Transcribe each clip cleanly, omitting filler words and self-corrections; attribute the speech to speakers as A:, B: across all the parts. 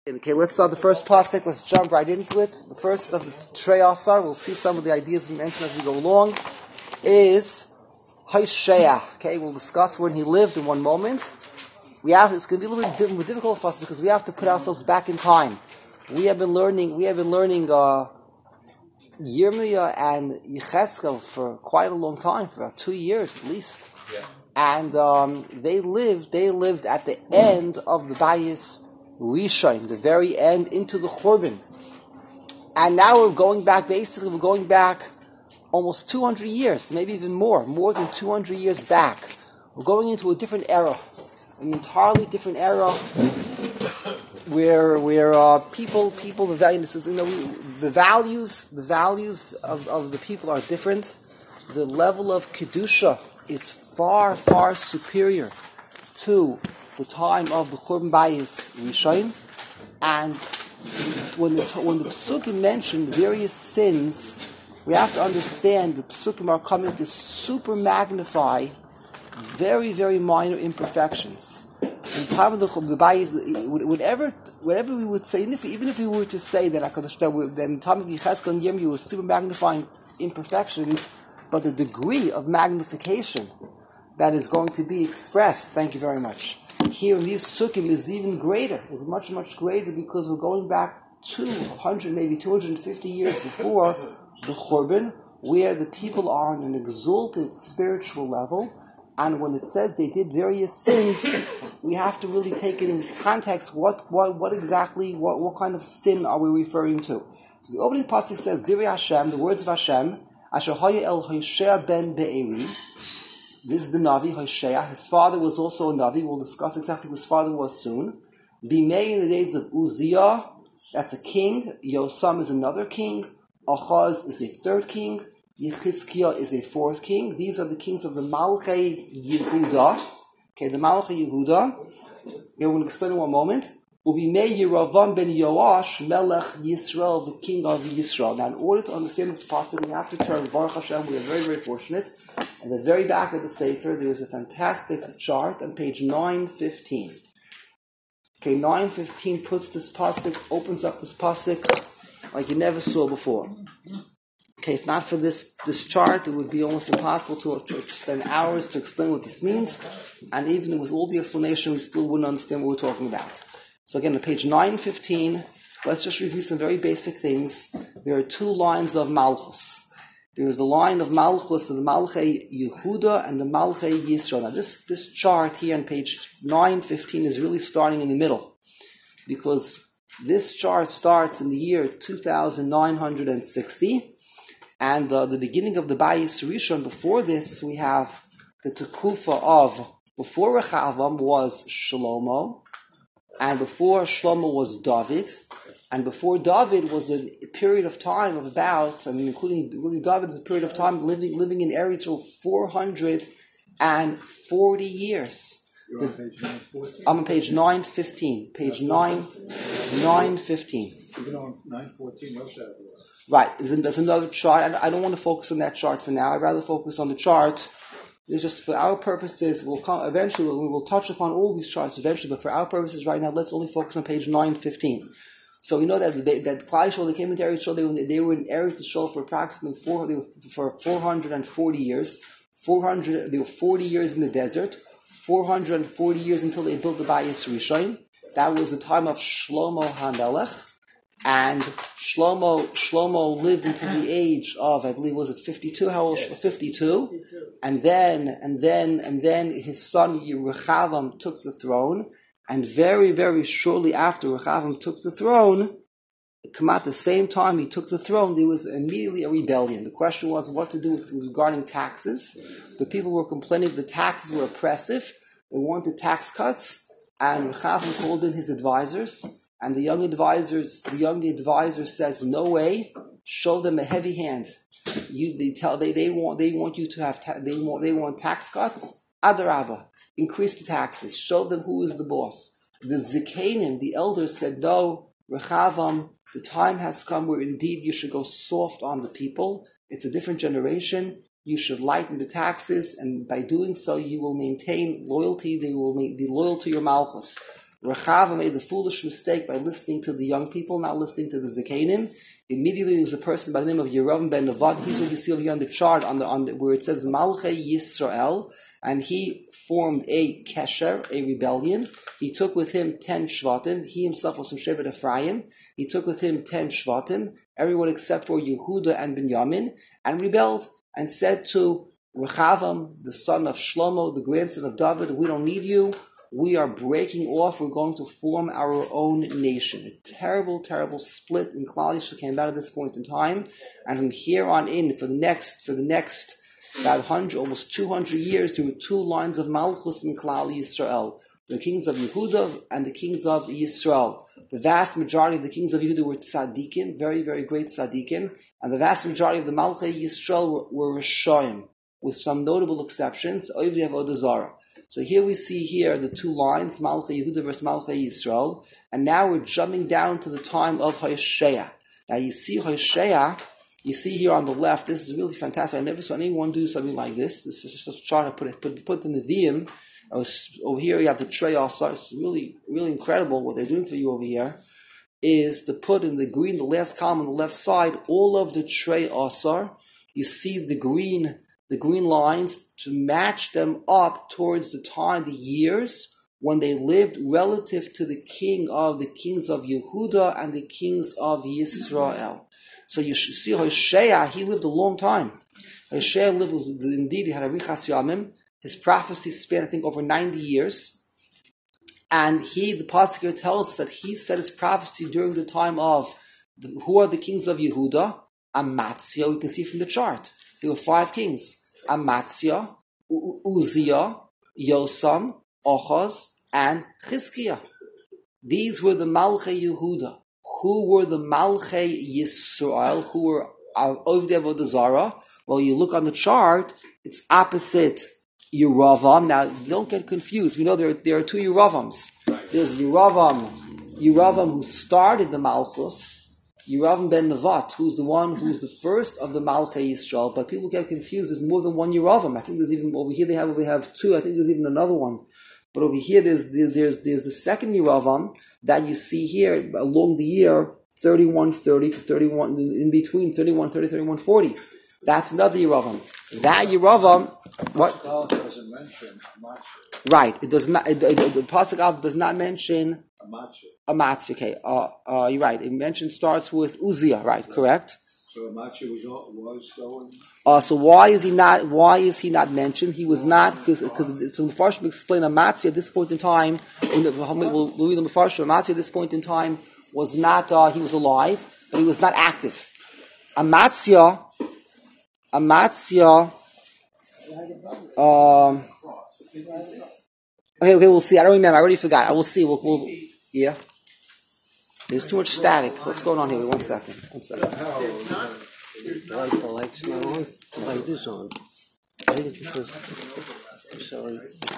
A: Okay, let's start the first pasuk. Let's jump right into it. The first of the Trei Asar, we'll see some of the ideas we mentioned as we go along, is Hoshea. Okay, we'll discuss when he lived in one moment. It's going to be a little bit difficult for us because we have to put ourselves back in time. We have been learning Yirmiyah and Yecheskel for quite a long time, for about 2 years at least. Yeah. And they lived at the end of the Bayis Rishon, the very end, into the Churban. And now we're going back almost 200 years, maybe even more than 200 years back. We're going into a different era, an entirely different era, where people, the values of the people are different. The level of kedusha is far, far superior to the time of the Churban Bayis Rishon. And when the Pesukim mention various sins, we have to understand the Pesukim are coming to super magnify very, very minor imperfections. In the time of the Bayis, whatever we would say, even if we were to say that in the time of Yecheskel and Yirmiyah was super magnifying imperfections, but the degree of magnification that is going to be expressed, thank you very much, here in these Sukkim is even greater, is much, much greater, because we're going back 200, maybe 250 years before the Churban, where the people are on an exalted spiritual level. And when it says they did various sins, we have to really take it in context. What kind of sin are we referring to? So the opening pasuk says, Divrei Hashem, the words of Hashem, Asher haya el Hoshea ben Be'eri. This is the Navi, Hoshea. His father was also a Navi. We'll discuss exactly who his father was soon. Bimei, in the days of Uzziah, that's a king. Yosam is another king. Achaz is a third king. Yechizkiah is a fourth king. These are the kings of the Malchei Yehuda. Okay, the Malchei Yehuda. We will explain in one moment. Uvimei Yeravam ben Yoash, Melech Yisrael, the king of Yisrael. Now, in order to understand this passage, we have to turn, Baruch Hashem, we are very, very fortunate. At the very back of the Sefer, there is a fantastic chart on page 915. Okay, 915 puts this pasuk, opens up this pasuk like you never saw before. Okay, if not for this chart, it would be almost impossible to spend hours to explain what this means. And even with all the explanation, we still wouldn't understand what we're talking about. So again, on page 915, let's just review some very basic things. There are two lines of Malchus. There is a line of Malchus, of the Malchei Yehuda and the Malchei Yisrael. Now this chart here on page 915 is really starting in the middle, because this chart starts in the year 2960, and the beginning of the Bayis Rishon. Before this, we have the Tekufa of, before Rechavam was Shlomo, and before Shlomo was David, and before David was a period of time of about, including David, was a period of time living in Eretz for 440 years.
B: You're on page 914?
A: I'm on page 915. Page 915.
B: Even on 914, no shadow.
A: Right. There's another chart. I don't want to focus on that chart for now. I'd rather focus on the chart. It's just for our purposes. We will touch upon all these charts eventually, but for our purposes right now, let's only focus on page 915. So we know that Klal Yisrael, they came into Eretz Yisrael, they were in Eretz Yisrael for approximately 440 years. They were 40 years in the desert, 440 years until they built the Bayis Rishon. That was the time of Shlomo HaMelech. And Shlomo lived until the age of, I believe, was it 52? How old? Yes. 52. And then his son Rechavam took the throne. And very, very shortly after Rechavam took the throne, at the same time he took the throne, there was immediately a rebellion. The question was what to do regarding taxes. The people were complaining the taxes were oppressive. They wanted tax cuts. And Rechavam called in his advisors. And the young advisor says, "No way! Show them a heavy hand. They want you to have they want tax cuts. Adarabah, increase the taxes. Show them who is the boss." The Zikanim, the elders, said, "No, Rechavam, the time has come where indeed you should go soft on the people. It's a different generation. You should lighten the taxes, and by doing so, you will maintain loyalty. They will be loyal to your malchus." Rechava made the foolish mistake by listening to the young people, not listening to the Zekanim. Immediately there was a person by the name of Yerovam ben Nevat. He's what you see over here on the chart, on the where it says Malchei Yisrael, and he formed a kesher, a rebellion. He took with him 10 shvatim. He himself was from Shevet Ephraim. He took with him 10 shvatim, everyone except for Yehuda and Binyamin, and rebelled and said to Rechavam, the son of Shlomo, the grandson of David, we don't need you. We are breaking off. We're going to form our own nation. A terrible, terrible split in Klal Yisrael came about at this point in time, and from here on in, for the next about 100, almost 200 years, there were two lines of Malchus in Klal Yisrael: the kings of Yehuda and the kings of Yisrael. The vast majority of the kings of Yehuda were tzaddikim, very, very great tzaddikim, and the vast majority of the Malchei Yisrael were Rishoyim, with some notable exceptions, Oivdei Avodah Zarah. So here we see here the two lines, Malchei Yehuda versus Malchei Yisrael, and now we're jumping down to the time of Hoshea. Now you see Hoshea, you see here on the left, this is really fantastic. I never saw anyone do something like this. This is just trying to put the Nevi'im. Over here you have the Trei Asar. It's really, really incredible what they're doing for you over here, is to put in the green, the last column on the left side, all of the Trei Asar. You see the green lines to match them up towards the time, the years when they lived relative to the kings of Yehuda and the kings of Yisrael. So you should see Hoshea, he lived a long time. Hoshea indeed, he had a Richas Yamim. His prophecy spanned, I think, over 90 years. And the pasuk here tells us that he said his prophecy during the time of, who are the kings of Yehuda? Amatzia, we can see from the chart. There were 5 kings: Amatzia, Uzziah, Yosam, Ochaz, and Chizkiah. These were the Malchei Yehuda. Who were the Malchei Yisrael? Who were Ovdei Avodah Zarah? Well, you look on the chart, it's opposite Yeravam. Now, don't get confused. We know there are 2 Yeravams. There's Yeravam who started the Malchus, Yeravam ben Nevat, who's the first of the Malchei Yisrael, but people get confused. There's more than one Yeravam. I think there's even, over here we have 2. I think there's even another one. But over here there's the second Yeravam that you see here along the year 3130 to 31, in between 3130, 3140. That's another Yeravam. That Yeravam, what?
B: Doesn't mention Amatzia.
A: Right. It does not. The pasuk Av does not mention Amatzia. Okay. You're right. It starts with Uzziah. Right. Correct.
B: So Amatzia was going.
A: So why is he not? Why is he not mentioned? He was not, because it's in the Mefarshim explain Amatzia at this point in time. We'll read the Mefarshim. Amatzia at this point in time was not. He was alive, but he was not active. Amatzia. Okay, we'll see. I don't remember. I already forgot. I will see. Yeah. There's too much static. What's going on here? One second.
C: The light's not on. The light is on. I think it's because. Sorry.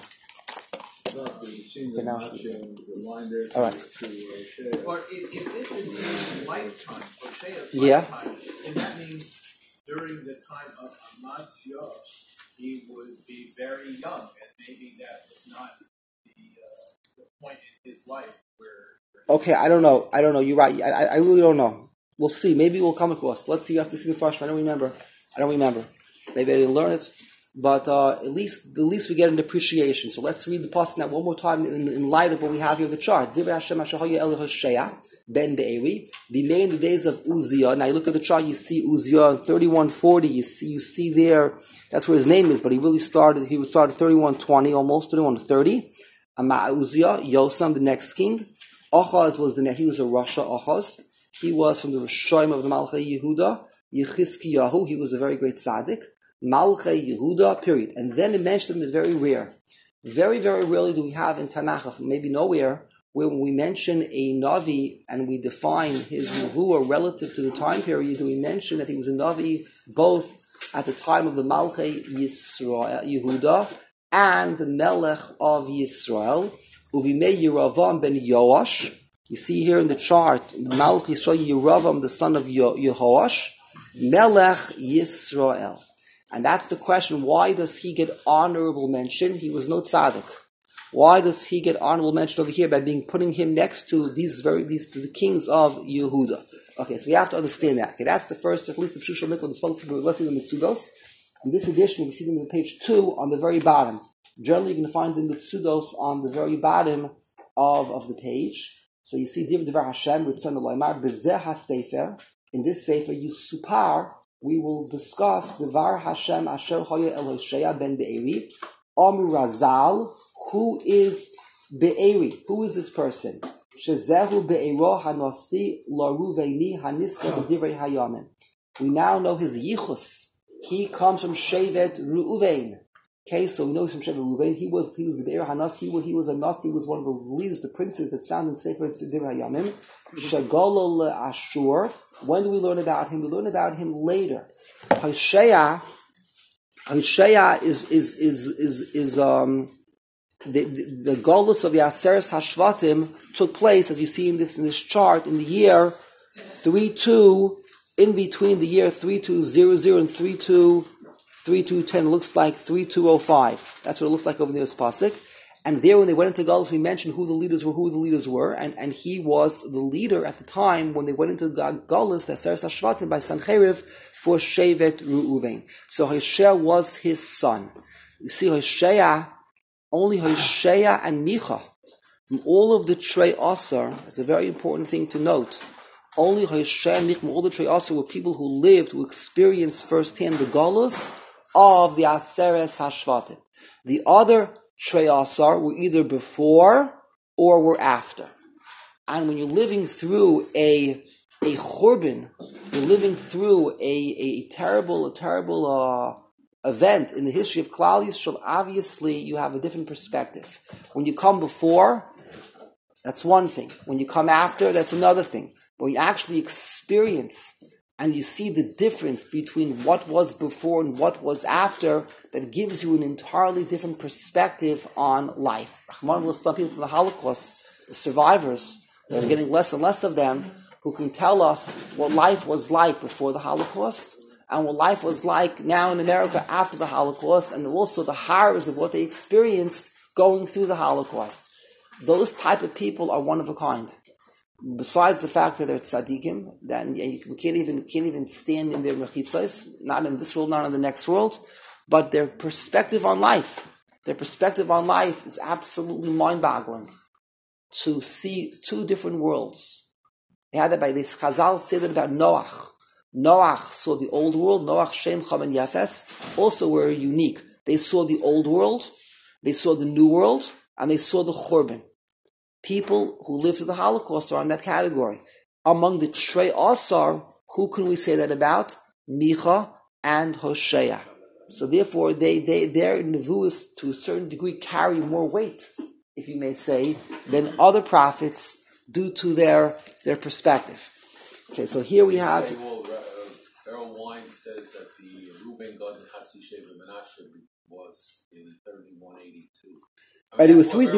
A: Okay, now. All right.
D: But if this is in lifetime, Hoshea's
A: lifetime,
D: then that means during the time of Amatzia, he would be very young, and maybe that was not the point in his life where.
A: Okay, I don't know. You're right. I really don't know. We'll see. Maybe we'll come across. Let's see. You have to see the first one. I don't remember. Maybe I didn't learn it. But at least we get an appreciation. So let's read the pasuk now one more time in light of what we have here in the chart. Divrei Hashem asher haya el Hoshea ben Be'eri. B'mei in the days of Uzziah. Now you look at the chart, you see Uzziah in 3140. You see there. That's where his name is. But he started 3120, almost 3130. Uzziah, Yosam, the next king. Ochaz he was a Rasha Ochaz. He was from the Rishoyim of the Malchei Yehuda. Yechizkiyahu, he was a very great tzaddik. Malchei Yehuda, period. And then it mentioned it very rare. Very, very rarely do we have in Tanakh, maybe nowhere, where when we mention a Navi and we define his Nevuah relative to the time period, do we mention that he was a Navi both at the time of the Malchei Yehuda and the Melech of Yisrael. Uvimei Yeravam ben Yoash. You see here in the chart, Malchei Yeravam, the son of Yehoash, Melech Yisrael. And that's the question, why does he get honorable mention? He was no tzaddik. Why does he get honorable mention over here by putting him next to the kings of Yehuda? Okay, so we have to understand that. Okay, that's the first, at least the Pshushal Mikvah, the Sponsor, the Mitzudos. In this edition, we see them on page 2 on the very bottom. Generally, you're going to find the Mitzudos on the very bottom of the page. So you see, Divrei Hashem, Ritzon Eloimar, B'zeh HaSefer. In this Sefer, Yisupar, we will discuss Devar Hashem Asher Hoya El Hoshea ben Be'eri, Amru Razal, who is Be'eri? Who is this person? Shezehu Be'ero Hanosi Laruveini Haniska B'divrei Hayamim. We now know his yichus. He comes from Shevet Reuven. Okay, so we know he's from Shevet Reuven. He was the Be'er Hanas. He was a Nas. He was one of the leaders, the princes that's found in Sefer Divrei Hayamim. Shagolo Ashur. When do we learn about him? We learn about him later. Hoshea is the Golus of the Aseres Hashvatim took place, as you see in this chart, in the year 32, in between the year 3200 and 3210. It looks like 3205. That's what it looks like over there, this pasuk. And there, when they went into Golus, we mentioned who the leaders were, and he was the leader at the time when they went into Golus, Aseres Hashvatim, by Sancheriv for Shevet Reuven. So Hoshea was his son. You see, only Hoshea and Micha, from all of the Trei Asar, that's a very important thing to note. Only Hoshea and Micha, from all the Trei Asar, were people who lived, who experienced firsthand the Golus of the Aseres Hashvatim. The other Trei Asar were either before or were after. And when you're living through a churban, you're living through a terrible event in the history of Klal Yisrael, obviously you have a different perspective. When you come before, that's one thing. When you come after, that's another thing. But when you actually experience and you see the difference between what was before and what was after, that gives you an entirely different perspective on life. Rahman will stop people from the Holocaust, the survivors, there are getting less and less of them, who can tell us what life was like before the Holocaust, and what life was like now in America after the Holocaust, and also the horrors of what they experienced going through the Holocaust. Those type of people are one of a kind. Besides the fact that they're tzaddikim, that we can't even stand in their mechitzos, not in this world, not in the next world, but their perspective on life is absolutely mind-boggling. To see two different worlds. They had that by this Chazal said that about Noach. Noach saw the old world. Noach, Shem, Cham, and Yafes also were unique. They saw the old world, they saw the new world, and they saw the Churban. People who lived through the Holocaust are in that category. Among the Trei Asar, who can we say that about? Micha and Hoshea. So therefore, their nevuos to a certain degree carry more weight, if you may say, than other prophets due to their perspective. Okay, so here we have.
E: Errol Wine says that the Reuben God and Chatzi Sheva Menashe was in 3182.
A: There were three.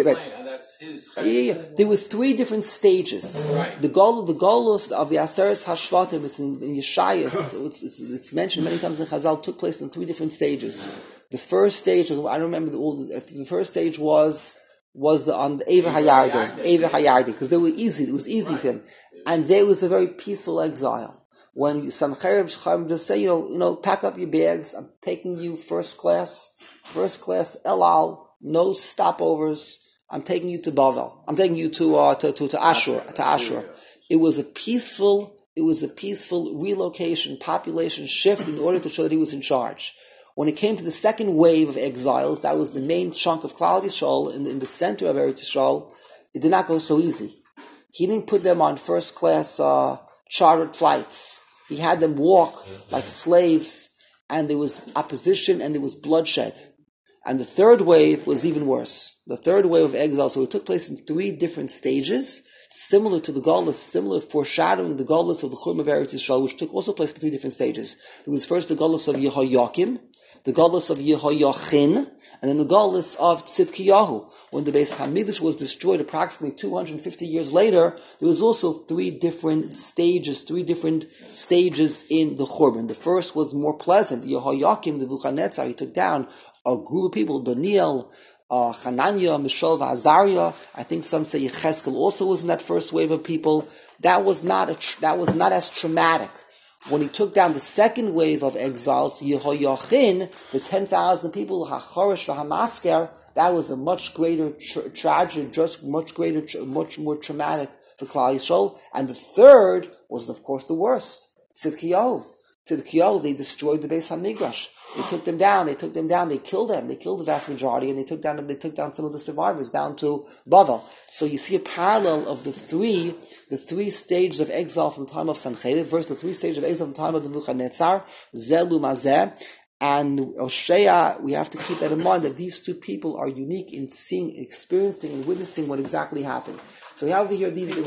E: That's
A: There were three different stages.
E: Right.
A: The Golus of the Aseres Hashvatim is in Yeshaya. It's mentioned many times in Chazal. Took place in three different stages. The first stage, I don't remember the first stage was on the Ever Hayardi, because they were easy. It was easy for him, and there was a very peaceful exile. When Sancheriv just say, pack up your bags. I'm taking you first class El Al. No stopovers. I'm taking you to Bavel. I'm taking you to Ashur. It was a peaceful relocation, population shift in order to show that he was in charge. When it came to the second wave of exiles, that was the main chunk of Klal Yisrael in the center of Eretz Yisrael. It did not go so easy. He didn't put them on first class chartered flights. He had them walk like slaves, and there was opposition and there was bloodshed. And the third wave was even worse. The third wave of exile, so it took place in three different stages, similar to the Golus, similar foreshadowing the Golus of the Churban of Eretz Yisrael, which took also place in three different stages. There was first the Golus of Yehoyakim, the Golus of Yehoyachin, and then the Golus of Tzidkiyahu. When the Beis Hamikdash was destroyed approximately 250 years later, there was also three different stages in the Churban. The first was more pleasant. Yehoyakim, the Nebuchadnezzar, he took down a group of people, Daniel, Hananiah, Mishael, Azariah. I think some say Yecheskel also was in that first wave of people. That was not as traumatic. When he took down the second wave of exiles, Yehoiachin, the 10,000 people, HaChorish, HaMasker, that was a much greater tragedy, much more traumatic for Klal Yisrael. And the third was, of course, the worst. Tzidkiyahu, they destroyed the Beis HaMikdash. They took them down, they killed them, they killed the vast majority, and they took down some of the survivors down to Bavel. So you see a parallel of the three stages of exile from the time of Sancheriv versus the three stages of exile from the time of Nebuchadnezzar, Zelu Mazeh, and Oshea. We have to keep that in mind that these two people are unique in seeing, experiencing, and witnessing what exactly happened. So we have over here these.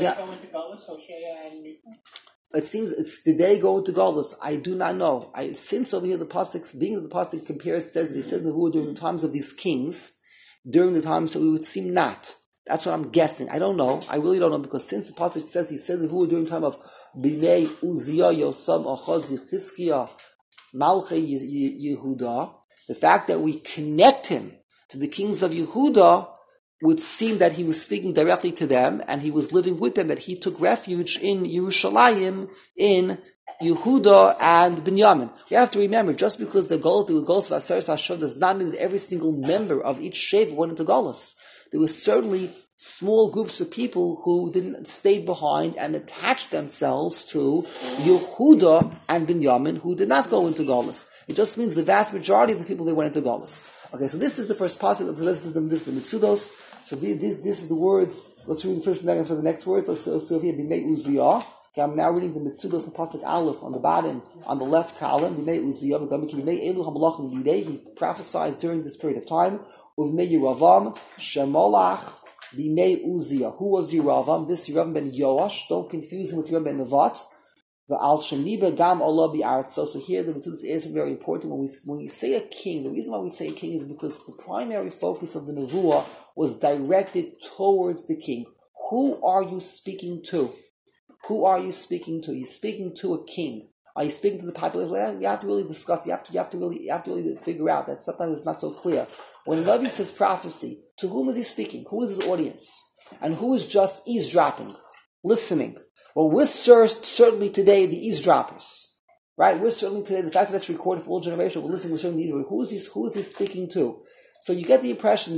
A: It seems did they go into Galus? I do not know. Since over here the pasuk, being that the pasuk compares, says they said who during the times of these kings, during the time, so it would seem not. That's what I'm guessing. I don't know. I really don't know, because since the pasuk says he said who during the time of Bimei Uzziah, Yosam, Achaz, Yechizkiah, Malchei Yehuda, the fact that we connect him to the kings of Yehuda would seem that he was speaking directly to them, and he was living with them, that he took refuge in Yerushalayim, in Yehuda and Binyamin. We have to remember, just because the Golus of Aseres Hashem does not mean that every single member of each Shev went into Golus. There was certainly small groups of people who didn't stay behind and attached themselves to Yehuda and Binyamin, who did not go into Golus. It just means the vast majority of the people, they went into Golus. Okay, so this is the first passage. This is the Mitzudos. So this is the words. Let's read the first and for the next word. Let's see here. Bimei Uzziah. Okay, I'm now reading the Mitzudos and Pasuk Aleph on the bottom, on the left column. Bimei Uzziah. Bimei Elu Hamalachim Yidei. He prophesied during this period of time. Uvmei Yeravam Shemolach Bimei Uzziah. Who was Yeravam? This Yeravam ben Yoash. Don't confuse him with Yeravam ben Nevat. The Al Shemiba Gam Allah Bi'aretz. So here the Mitzudos is very important. When we say a king, the reason why we say a king is because the primary focus of the Nevuah was directed towards the king. Who are you speaking to? Who are you speaking to? You're speaking to a king. Are you speaking to the population? You have to really discuss. You have to really figure out that sometimes it's not so clear. When a Navi says prophecy, to whom is he speaking? Who is his audience? And who is just eavesdropping, listening? Well, we're certainly today the eavesdroppers, right? We're certainly today, the fact that it's recorded for all generation, we're listening, we're certainly these. Who is he speaking to? So you get the impression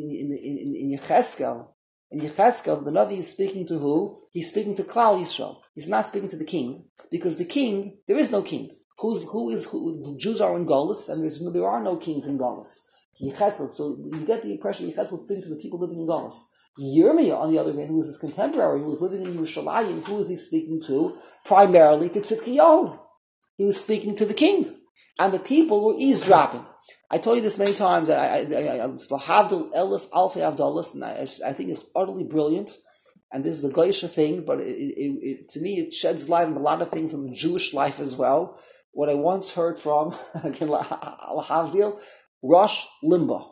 A: in Yecheskel, the Navi is speaking to who? He's speaking to Klal Yisrael. He's not speaking to the king, because the king, there is no king. Who? The Jews are in Golus, and there are no kings in Golus. Yecheskel. So you get the impression Yecheskel is speaking to the people living in Golus. Yirmiyah, on the other hand, who was his contemporary, who was living in Yerushalayim, who is he speaking to? Primarily to Tzidkiyahu. He was speaking to the king. And the people were eavesdropping. I told you this many times, that it's Lahavdil Elif Alfei Avdalis, and I think it's utterly brilliant. And this is a Geisha thing, but to me it sheds light on a lot of things in the Jewish life as well. What I once heard from, again, Lahavdil, Rosh Limbaugh.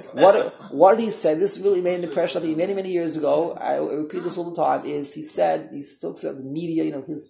A: What did he say? This really made an impression on me many, many years ago. I repeat this all the time. He talks about the media.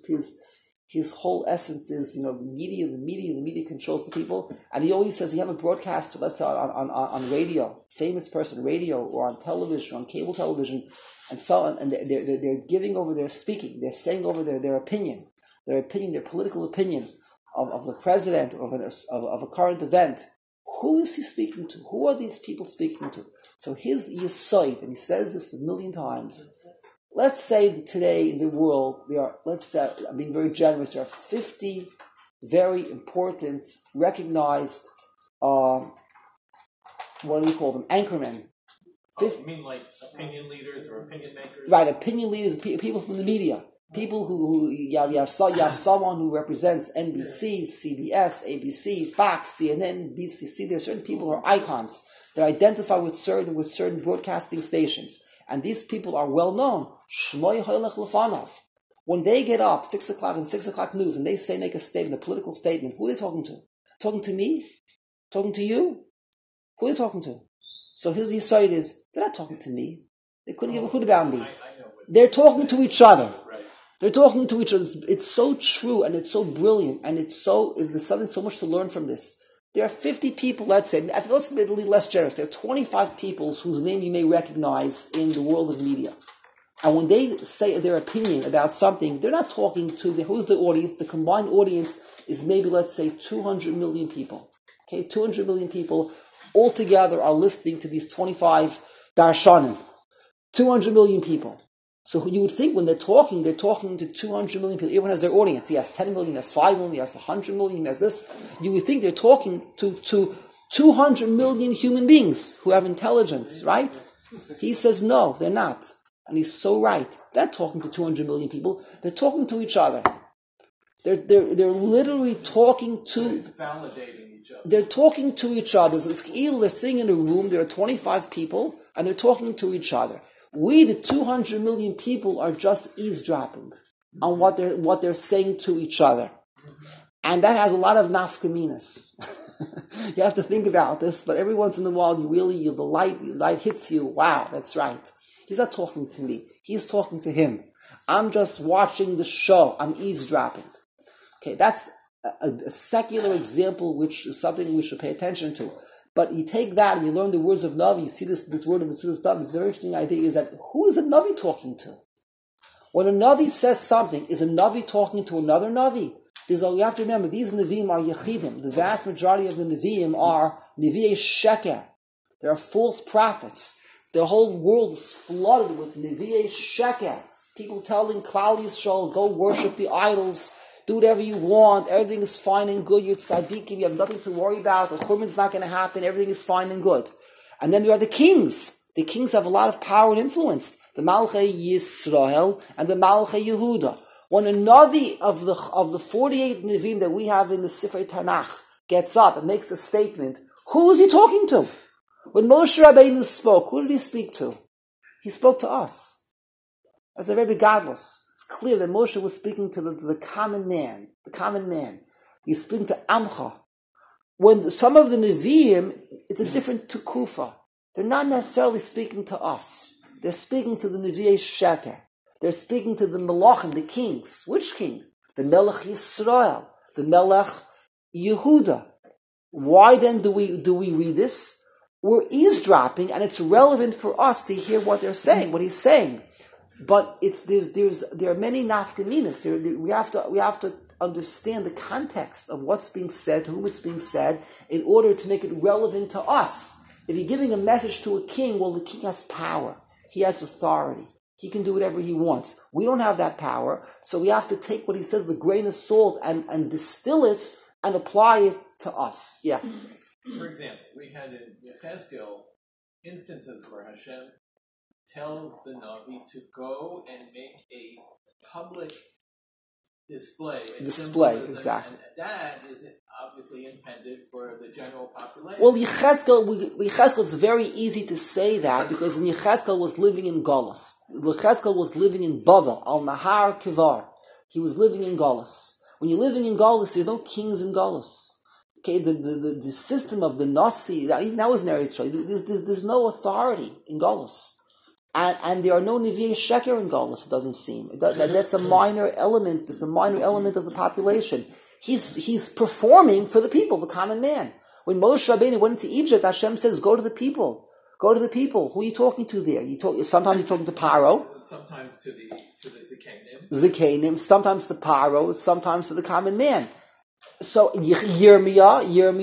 A: His whole essence is, the media controls the people. And he always says, you have a broadcast, let's say on radio, famous person, radio, or on television, on cable television, and so on. And they're giving over their speaking. They're saying over their opinion, their political opinion of the president, of a current event. Who is he speaking to? Who are these people speaking to? So his Yesod, and he says this a million times. Let's say that today in the world, I'm being very generous, there are 50 very important, recognized, what do we call them? Anchormen.
D: You mean like opinion leaders or opinion makers?
A: Right, opinion leaders, people from the media. People who you have someone who represents NBC, CBS, ABC, Fox, CNN, BCC. There are certain people who are icons that identify with certain broadcasting stations, and these people are well known. Shmoi hoylech lefanov. When they get up 6 o'clock in 6 o'clock news, and they make a statement, a political statement, who are they talking to? Talking to me? Talking to you? Who are they talking to? So his Yesod is, they're not talking to me. They couldn't give a hoot about me. They're talking to each other. They're talking to each other. It's so true, and it's so brilliant, and there's something so much to learn from this. There are 50 people, let's say, let's be less generous. There are 25 people whose name you may recognize in the world of media. And when they say their opinion about something, they're not talking to who's the audience. The combined audience is maybe, let's say, 200 million people. Okay, 200 million people altogether are listening to these 25 darshanim. 200 million people. So you would think when they're talking to 200 million people. Everyone has their audience. He has 10 million, he has 5 million, he has 100 million, he has this. You would think they're talking to 200 million human beings who have intelligence, right? He says no, they're not. And he's so right. They're not talking to 200 million people. They're talking to each other. They're literally talking to...
D: Validating each other.
A: They're talking to each other. So it's either they're sitting in a room, there are 25 people, and they're talking to each other. We, the 200 million people, are just eavesdropping on what they're saying to each other. And that has a lot of nafkaminas. You have to think about this, but every once in a while, the light hits you. Wow, that's right. He's not talking to me. He's talking to him. I'm just watching the show. I'm eavesdropping. Okay, that's a secular example, which is something we should pay attention to. But you take that and you learn the words of Navi, you see this word of Mitzvah's Dam. This very interesting idea is that who is a Navi talking to? When a Navi says something, is a Navi talking to another Navi? You have to remember, these Nevi'im are Yechidim. The vast majority of the Nevi'im are Nevi'ei Sheker. They are false prophets. The whole world is flooded with Nevi'ei Sheker. People telling Klal Yisrael, go worship the idols, do whatever you want, everything is fine and good, you're tzaddikim, you have nothing to worry about, the churban's not going to happen, everything is fine and good. And then there are the kings. The kings have a lot of power and influence. The Malchei Yisrael and the Malchei Yehuda. When a Navi of the 48 Nevi'im that we have in the Sifrei Tanakh gets up and makes a statement, who is he talking to? When Moshe Rabbeinu spoke, who did he speak to? He spoke to us. As a Rebbe Godless. It's clear that Moshe was speaking to the common man. The common man. He's speaking to Amcha. When some of the Nevi'im, it's a different tukufa. They're not necessarily speaking to us. They're speaking to the Nevi'ei Sheker. They're speaking to the Melachim, the kings. Which king? The Melech Yisrael. The Melech Yehuda. Why then do we read this? We're eavesdropping, and it's relevant for us to hear what they're saying, what he's saying. But there are many nafkaminas. We have to understand the context of what's being said, to whom it's being said, in order to make it relevant to us. If you're giving a message to a king, well, the king has power. He has authority. He can do whatever he wants. We don't have that power, so we have to take what he says with a grain of salt and distill it and apply it to us. Yeah.
D: For example, we had in Yechezkel instances where Hashem tells the Navi to go and make a public display.
A: Exactly.
D: And that is obviously intended for the general population.
A: Well, Yechezkel is very easy to say that because Yechezkel was living in Golos. Yechezkel was living in Bavel, Al Nahar Kivar. He was living in Golos. When you're living in Golos, there's no kings in Golos. Okay, the system of the Nasi, even that was an there's no authority in Golos. And there are no Nevi'ei Sheker in Golos, it doesn't seem. That's a minor element. It's a minor element of the population. He's performing for the people, the common man. When Moshe Rabbeinu went into Egypt, Hashem says, go to the people. Go to the people. Who are you talking to there? Sometimes you're talking to Paro.
D: Sometimes to the Zikanim.
A: Zikanim. Sometimes to Paro. Sometimes to the common man. So Yirmiyah,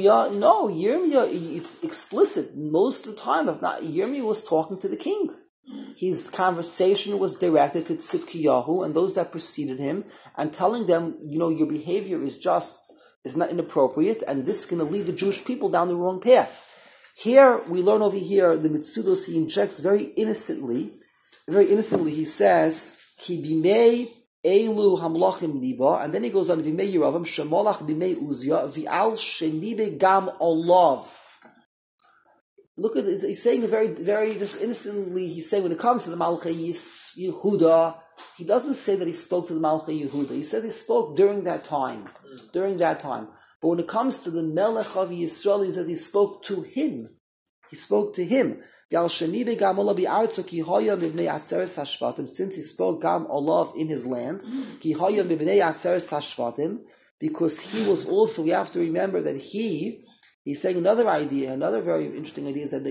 A: it's explicit. Most of the time, if not, Yirmiyah was talking to the king. His conversation was directed to Tzidkiyahu and those that preceded him, and telling them, your behavior is not inappropriate, and this is going to lead the Jewish people down the wrong path. Here, we learn over here, the Mitzudos, he injects very innocently, he says, Ki bimei elu hamlachim niba, and then he goes on, Vimei Yeravam, Shemolach bimei Uzia, Vi'al shenibe gam olav. Look at this. He's saying very, very just innocently. He's saying when it comes to the Malchei Yehuda, he doesn't say that he spoke to the Malchei Yehuda. He says he spoke during that time. But when it comes to the Melech of Yisrael, he says he spoke to him. Since he spoke Gam Olav in his land, because he was also, we have to remember that he He's saying another idea, another very interesting idea is that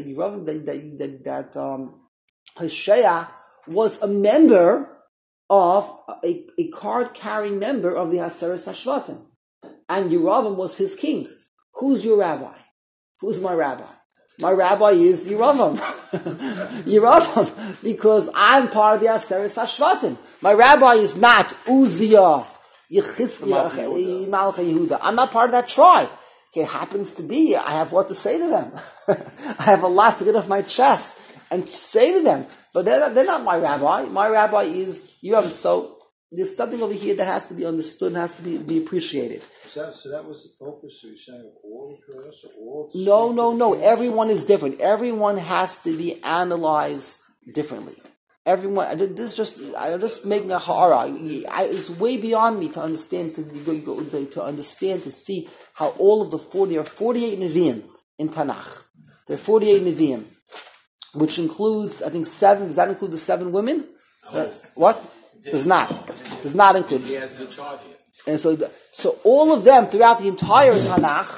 A: Hoshea was a member of a card-carrying member of the Haseres Hashvatim, and Yeravam was his king. Who's your rabbi? Who's my rabbi? My rabbi is Yeravam. Yeravam, because I'm part of the Haseres Hashvatim. My rabbi is not Uzziah, Malcha Yehuda. I'm not part of that tribe. It happens to be, I have what to say to them. I have a lot to get off my chest and say to them. But they're not my rabbi. My rabbi is Yeravam. So there's something over here that has to be understood and has to be appreciated.
B: So that was the focus. So you're saying all of us, all?
A: No. Everyone is different. Everyone has to be analyzed differently. Everyone. I'm just making a hara. It's way beyond me to understand. To understand, to see how all of the 40. There are 48 neviim in Tanakh. There are 48 neviim, which includes, I think, 7. Does that include the 7 women? What? Does not include.
E: He has the chart here.
A: And so all of them throughout the entire Tanakh,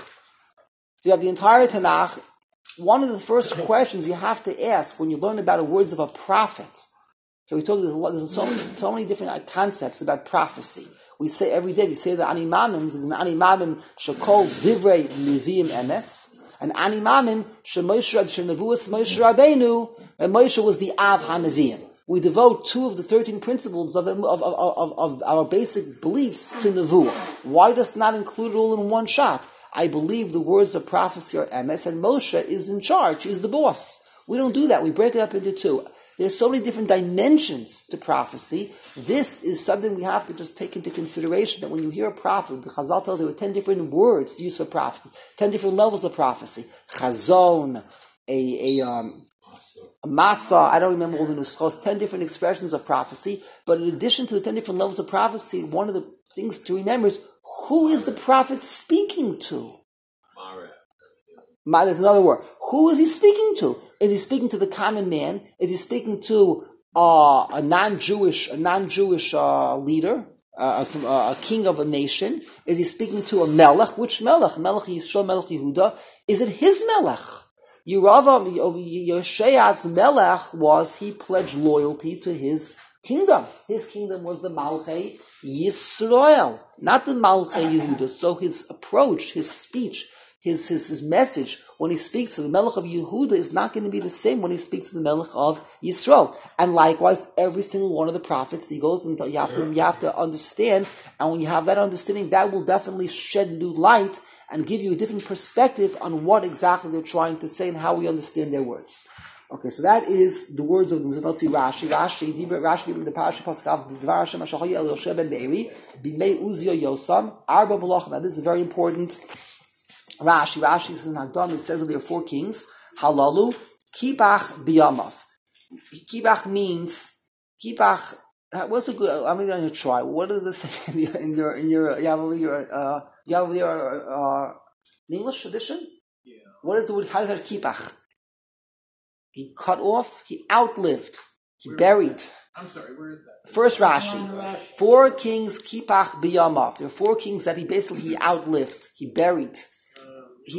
A: one of the first questions you have to ask when you learn about the words of a prophet. So we talk. There's so many different concepts about prophecy. We say every day. We say the animamim. There's an animamim shekol divrei neviim emes, and animamim shemoshe shenevuas Moshe Rabbeinu, and Moshe was the av haneviim. We devote 2 of the 13 principles of our basic beliefs to nevuah. Why does not include it all in one shot? I believe the words of prophecy are emes, and Moshe is in charge. He's the boss. We don't do that. We break it up into 2. There's so many different dimensions to prophecy. This is something we have to just take into consideration, that when you hear a prophet, the Chazal tells you there were 10 different words used for prophecy, 10 different levels of prophecy. Chazon, a masa, I don't remember all the nuschos, 10 different expressions of prophecy. But in addition to the 10 different levels of prophecy, one of the things to remember is, who is the prophet speaking to? There's another word. Who is he speaking to? Is he speaking to the common man? Is he speaking to a non-Jewish leader, a king of a nation? Is he speaking to a melech? Which melech? Melech Yisrael, Melech Yehuda? Is it his melech? Yoshea's melech was, he pledged loyalty to his kingdom. His kingdom was the Malchei Yisrael, not the Malchei Yehuda. So his approach, his speech, his message, when he speaks to the Melech of Yehuda, is not going to be the same when he speaks to the Melech of Yisrael. And likewise, every single one of the prophets, he goes into, you have to understand, and when you have that understanding, that will definitely shed new light and give you a different perspective on what exactly they're trying to say and how we understand their words. Okay, so that is the words of the Mizrah. Let's see Rashi. Rashi in the Parashat Pasuk Dvar Hashem Hashachoy El Yosheb Ben Be'eri Bimei Uzziah Yosam Arba Malachim. Now this is very important. Rashi says in Hagdam, it says that there are 4 kings. Halalu Kibach Biyamav. Kibach means Kibach. What's a good? I'm going to try. What does this say in your you have over your English tradition?
D: Yeah.
A: What is the word? How does that Kibach? He cut off. He outlived. He buried.
D: I'm sorry. Where is that?
A: First Rashi. 4 kings Kibach Biyamav. There are 4 kings that he outlived. He buried. He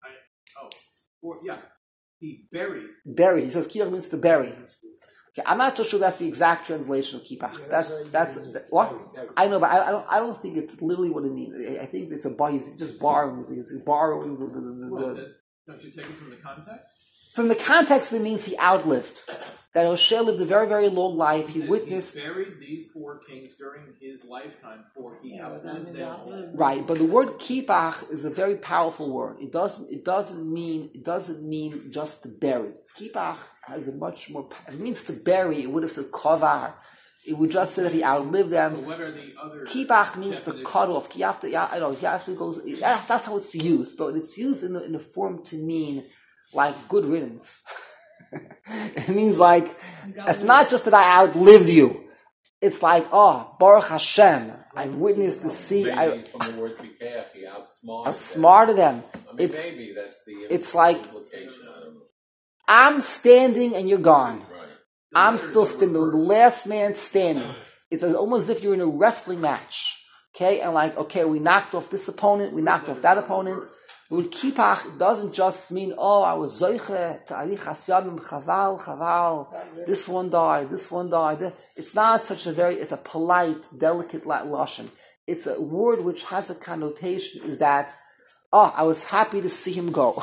A: buried. Buried. He says Kibach means to bury. Okay, I'm not so sure that's the exact translation of Kibach. That's what I know, but I don't think it's literally what it means. I think it's a bar. He's just borrowing. He's borrowing the.
D: Don't you take it from the context?
A: From the context, it means he outlived. That Hoshea lived a very, very long life. He witnessed.
D: He buried these 4 kings during his lifetime, for he outlived them.
A: Right, but the word kibach is a very powerful word. It doesn't mean just to bury. Kibach has a much more. It means to bury. It would have said kovar. It would just say that he outlived them.
D: So what are the other?
A: Kibach means to cut off. You have to go. That's how it's used, but it's used in the form to mean like good riddance. It means like, it's not just that I outlived you. It's like, Baruch Hashem, I've witnessed the sea.
E: From the word Pikeach, he
A: outsmarted them.
E: That's the
A: it's like,
E: implication.
A: I'm standing and you're gone.
E: Right.
A: I'm still standing, the last man standing. It's almost as if you're in a wrestling match. Okay, and like, okay, we knocked off this opponent, we knocked off that opponent. The word kipach doesn't just mean, oh, I was zoiche to arichas yamim, chaval, this one died. It's not such it's a polite, delicate lashon. It's a word which has a connotation, is that, oh, I was happy to see him go.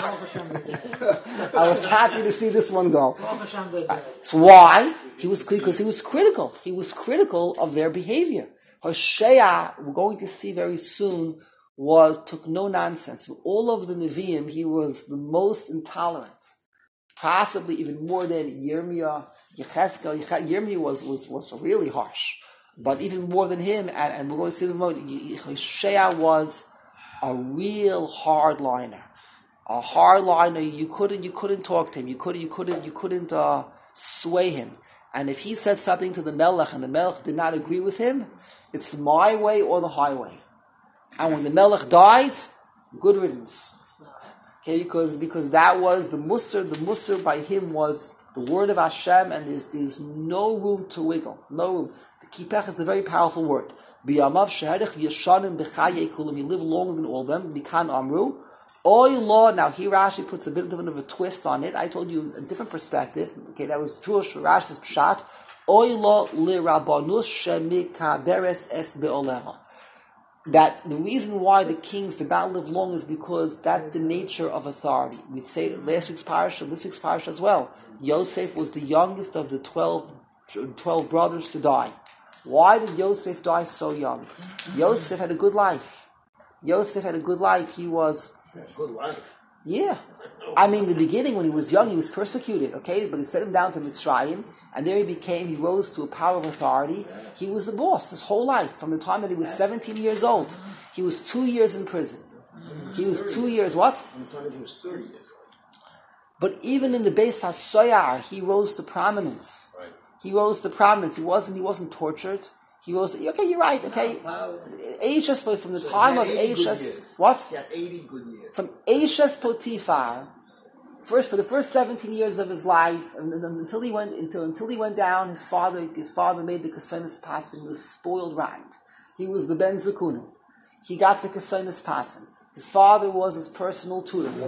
A: I was happy to see this one go. So why? Because he was critical. He was critical of their behavior. Hosea, we're going to see very soon, took no nonsense. All of the Nevi'im, he was the most intolerant. Possibly even more than Yirmiyah, Yecheskel. Yirmiyah was really harsh. But even more than him, and we're going to see the moment, Hosea was a real hardliner. A hardliner, you couldn't talk to him. You couldn't sway him. And if he said something to the Melech and the Melech did not agree with him, it's my way or the highway. And when the Melech died, good riddance. Okay, because that was the Musar. The Musar by him was the word of Hashem, and there's no room to wiggle. No room. The Kipech is a very powerful word. B'yamav sheherich yeshanim b'chayei kulam. He lived longer than all of them. Mikan amru. Oy law. Now here Rashi puts a bit of a twist on it. I told you a different perspective. Okay, that was Jewish. Rashi's pshat. Oy law li rabbanus shemikaberes es be'oleha. That the reason why the kings did not live long is because that's the nature of authority. We say last week's parasha, this week's parasha as well. Yosef was the youngest of the 12 brothers to die. Why did Yosef die so young? Yosef had a good life. He was...
C: Good life.
A: Yeah. I mean, in the beginning, when he was young, he was persecuted, okay? But they sent him down to Mitzrayim, and there he rose to a power of authority. He was the boss his whole life. From the time that he was 17 years old, he was 2 years in prison. He was 2 years, what?
C: From the time he was 30 years old.
A: But even in the Beis HaSoyar, he rose to prominence.
E: Right.
A: He rose to prominence. He wasn't tortured. He rose, okay, you're right, okay. Ashes, but from the time of Ashes, what?
C: He had 80 good years.
A: From Ashes Potiphar, for the first 17 years of his life, and until he went down, his father made the Kesonis Pasim. He was spoiled rotten. He was the Ben Zekunim. He got the Kesonis Pasim. His father was his personal tutor,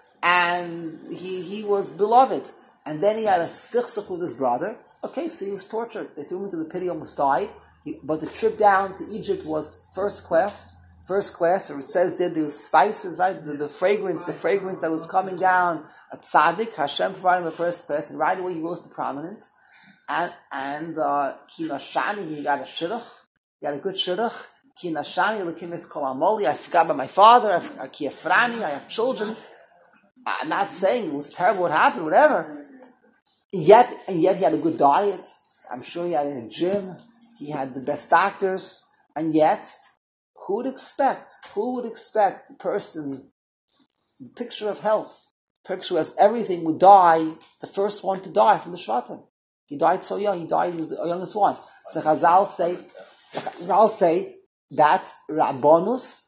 A: and he was beloved. And then he had a sichsuk with his brother. Okay, so he was tortured. They threw him into the pit. He almost died. But the trip down to Egypt was first class. Or it says there was spices, right? The fragrance that was coming down. A tzaddik, Hashem provided him a first class, and right away he rose to prominence. And Kinashani, he got a shidduch. He got a good shidduch. Kinashani, Lekimis Kol Amoli. I forgot about my father. Kiefrani, I have children. I'm not saying it was terrible what happened, whatever. Yet he had a good diet. I'm sure he had a gym. He had the best doctors, and yet, who would expect the person, the picture of health, picture as everything would die, the first one to die from the Shvatim. He died so young, he was the youngest one. So Chazal say, that's Rabbonus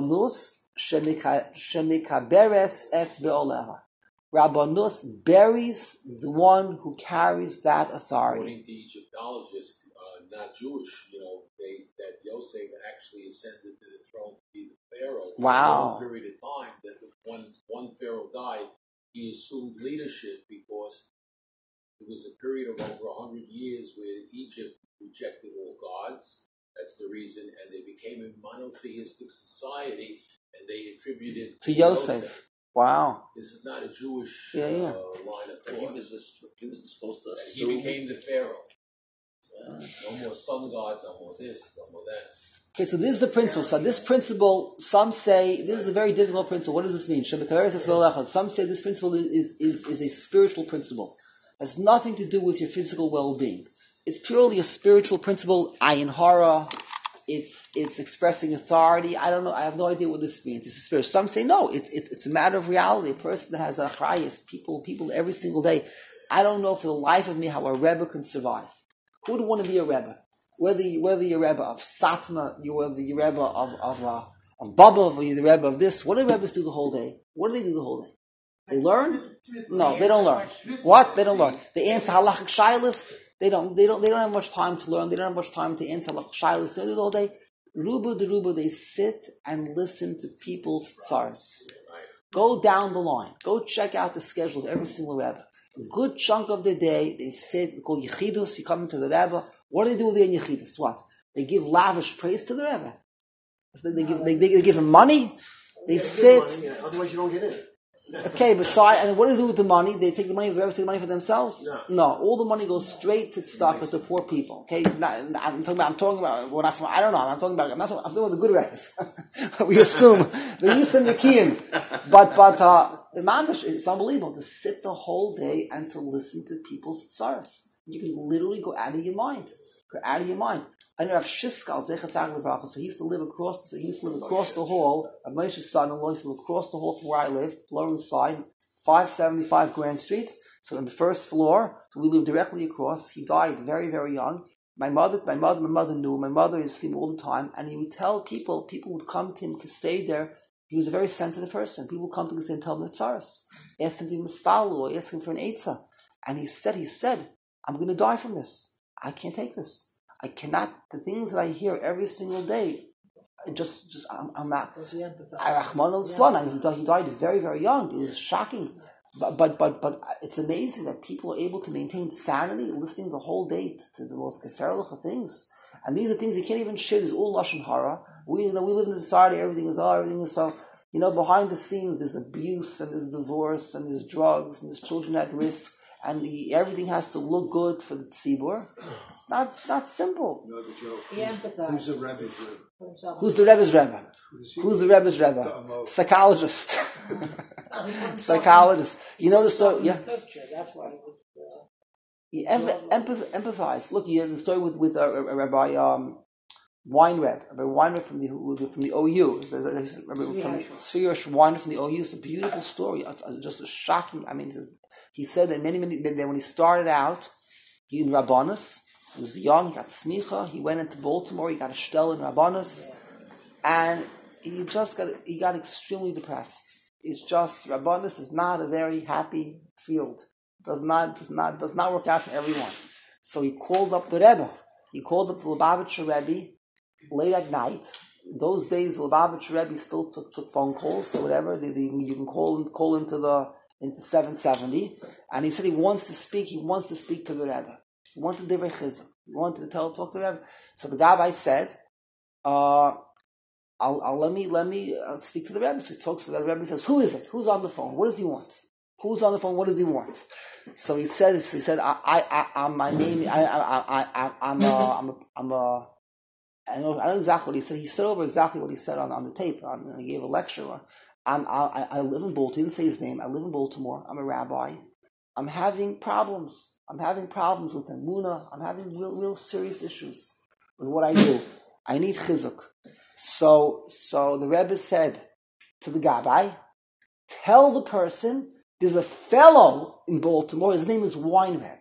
A: Shemikaberes es be'oleha. Rabbonus buries the one who carries that authority.
E: According to Egyptologists, not Jewish, that Yosef actually ascended to the throne to be the Pharaoh for a long period of time. That when one Pharaoh died, he assumed leadership because it was a period of over 100 years where Egypt rejected all gods. That's the reason, and they became a monotheistic society, and they attributed
A: to Yosef. Wow.
E: This is not a Jewish
A: line
E: of thought.
C: He was supposed to
E: assume. He became the Pharaoh. No more sun god, no more this, no more that.
A: Okay, so this is the principle. So this principle, some say, this is a very difficult principle. What does this mean? Some say this principle is a spiritual principle. It has nothing to do with your physical well-being. It's purely a spiritual principle, ayin hara. It's expressing authority. I don't know. I have no idea what this means. It's a spirit. Some say no. It's a matter of reality. A person that has a achrayus, people every single day. I don't know for the life of me how a Rebbe can survive. Who would want to be a Rebbe? Whether you're a Rebbe of Satma, whether you're a Rebbe of Baba, or you're the Rebbe of this. What do Rebbes do the whole day? What do they do the whole day? They learn? No, they don't learn. What? They don't learn. They answer halachic shaylas. They don't have much time to learn. They don't have much time to answer halachic shaylas. They do it all day. Ruba de Ruba, they sit and listen to people's tsars. Go down the line. Go check out the schedule of every single Rebbe. A good chunk of the day, they sit, called Yechidus, you come into the Rebbe. What do they do with the Yechidus? What? They give lavish praise to the Rebbe. So they give him money. They sit.
C: Money, yeah. Otherwise, you don't get in.
A: Okay, and what do they do with the money? They take the money, take the money for themselves? No, all the money goes straight to tzedakah to poor people. Okay, I'm talking about when I don't know. I'm talking about the good rabbis. We assume the Yisem Yakim, but the mamish, it's unbelievable to sit the whole day and to listen to people's tzaras. You can literally go out of your mind. Go out of your mind. I know Rav Shishkal, so he used to live across the hall. Moshe's son-in-law used to live across the hall from where I lived, Lower East Side, 575 Grand Street. So on the first floor, so we lived directly across. He died very, very young. My mother knew. My mother used to see him all the time, and he would tell people would come to him to say there. He was a very sensitive person. People would come to him and tell him the tzaras, ask him to be mispalu, or ask him for an eitzah. And he said, I'm going to die from this. I can't take this. I cannot, the things that I hear every single day, I'm not. He died very, very young. It was shocking. But it's amazing that people are able to maintain sanity listening the whole day to the most geferlich of things. And these are things you can't even share. This is all Lashon Hara. We live in a society, everything is so. Behind the scenes, there's abuse, and there's divorce, and there's drugs, and there's children at risk. And everything has to look good for the tzibur. It's not simple.
B: Who's the Rebbe's Rebbe?
A: Who's the Rebbe's Rebbe? Who's the Rebbe's Rebbe? Psychologist. Psychologist. You know the story? Yeah.
F: That's why it was.
A: He empathize. Look, you had the story with Rabbi Weinreb. Rabbi Weinreb from the OU. Rabbi Tzvi Weinreb from the OU. It's a beautiful story. It's just a shocking. I mean. He said that that when he started out, he in Rabbanus, he was young, he got smicha, he went into Baltimore, he got a shtel in Rabbanus, and he got extremely depressed. It's just, Rabbanus is not a very happy field. Does not work out for everyone. So he called up the Rebbe. He called up the Lubavitcher Rebbe late at night. Those days, the Lubavitcher Rebbe still took phone calls or whatever. You can call into 770, and he said he wants to speak to the Rebbe. He wanted divrei chizuk. He wanted to talk to the Rebbe. So the Gabbai said, let me speak to the Rebbe. So he talks to the Rebbe and says, who is it? Who's on the phone? What does he want? Who's on the phone? What does he want? So he said, my name, I know exactly what he said. He said over exactly what he said on the tape. He gave a lecture. I live in Baltimore. He didn't say his name. I live in Baltimore. I'm a rabbi. I'm having problems. with Emunah. I'm having real serious issues with what I do. I need chizuk. So the Rebbe said to the Gabbai, tell the person there's a fellow in Baltimore. His name is Weinreb.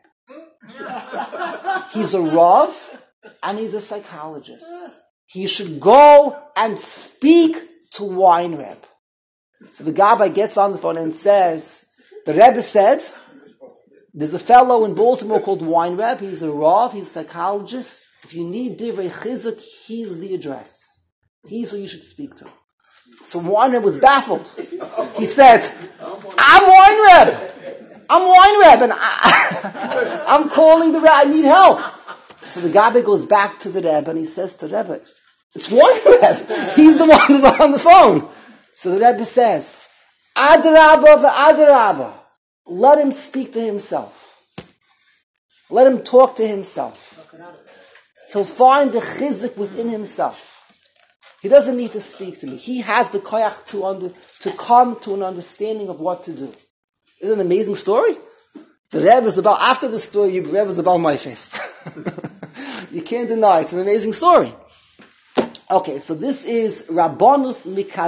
A: He's a Rav and he's a psychologist. He should go and speak to Weinreb. So the Gabbai gets on the phone and says, the Rebbe said, there's a fellow in Baltimore called Weinreb. He's a Rav, he's a psychologist. If you need divrei chizuk, he's the address. He's who you should speak to. So Weinreb was baffled. He said, I'm Weinreb, and I'm calling the Rebbe, I need help. So the Gabbai goes back to the Rebbe and he says to the Rebbe, it's Weinreb. He's the one who's on the phone. So the Rebbe says, Adarabba v'adarabba. Let him speak to himself. Let him talk to himself. He'll find the chizuk within himself. He doesn't need to speak to me. He has the koyach to come to an understanding of what to do. Isn't it an amazing story? The Rebbe is about, after the story, the Rebbe is about my face. You can't deny it. It's an amazing story. Okay, so this is Rabbanus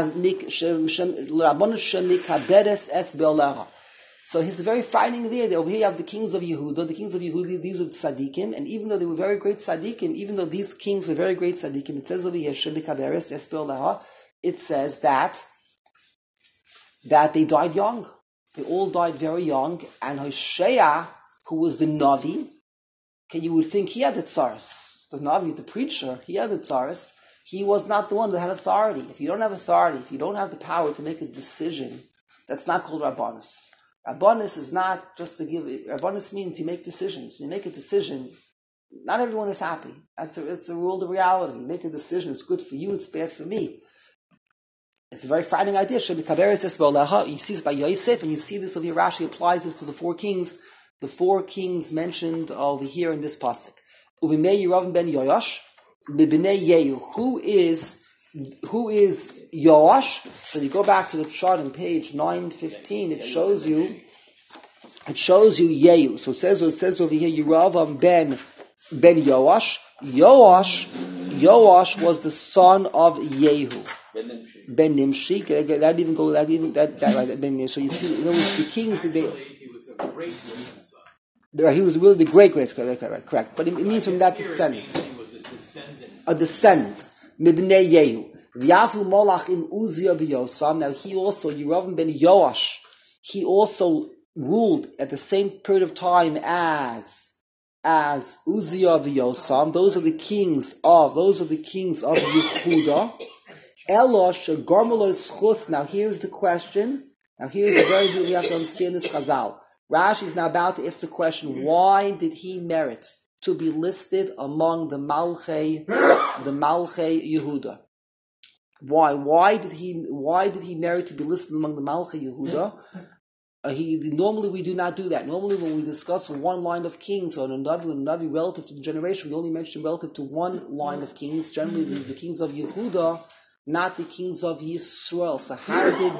A: Shemikaberes Es Be'olara. So he's very frightening there. Over here you have the kings of Yehuda. The kings of Yehuda, these were tzaddikim, and even though they were very great tzaddikim, even though these kings were very great tzaddikim, it says over here, Shemikaberes Es Be'olara, it says that they died young. They all died very young, and Hoshea, who was the Navi, okay, you would think he had the tzaras. The Navi, the preacher, he had the tzaras. He was not the one that had authority. If you don't have authority, if you don't have the power to make a decision, That's not called Rabbanis. Rabbanis is not just to give. Rabbanis means you make decisions. You make a decision. Not everyone is happy. It's a rule of reality. You make a decision. It's good for you. It's bad for me. It's a very frightening idea. You see this by Yosef, and you see this over here. Rashi applies this to the four kings. The four kings mentioned over here in this pasuk. Uvimei Yeravam ben Yoash, libnei Yehu. Who is Yoash? So you go back to the chart on page 915. It shows you Yehu. So it says over here Yeravam ben Yoash. Yoash was the son of Yehu. Ben Nimshi. That even go. That Ben Nimshi. So you see, the kings. He was a great son. He was really the great. Correct. But it means from that descendant. He was a descendant. Mibnei Yehu. V'yavu Molach in Uzziah v'Yosam. Now he also Yeravam ben Yoash. He also ruled at the same period of time as Uzziah v'Yosam. Those are the kings of Yehuda. Elosh Gormalos Chus. Now here's the question. Now here's the very good. We have to understand this Chazal. Rashi is now about to ask the question: why did he merit to be listed among the Malchei Yehuda? Why did he merit to be listed among the Malchei Yehuda? Normally we do not do that. Normally when we discuss one line of kings or a Navi relative to the generation, we only mention relative to one line of kings. Generally the kings of Yehuda, not the kings of Yisrael. So how did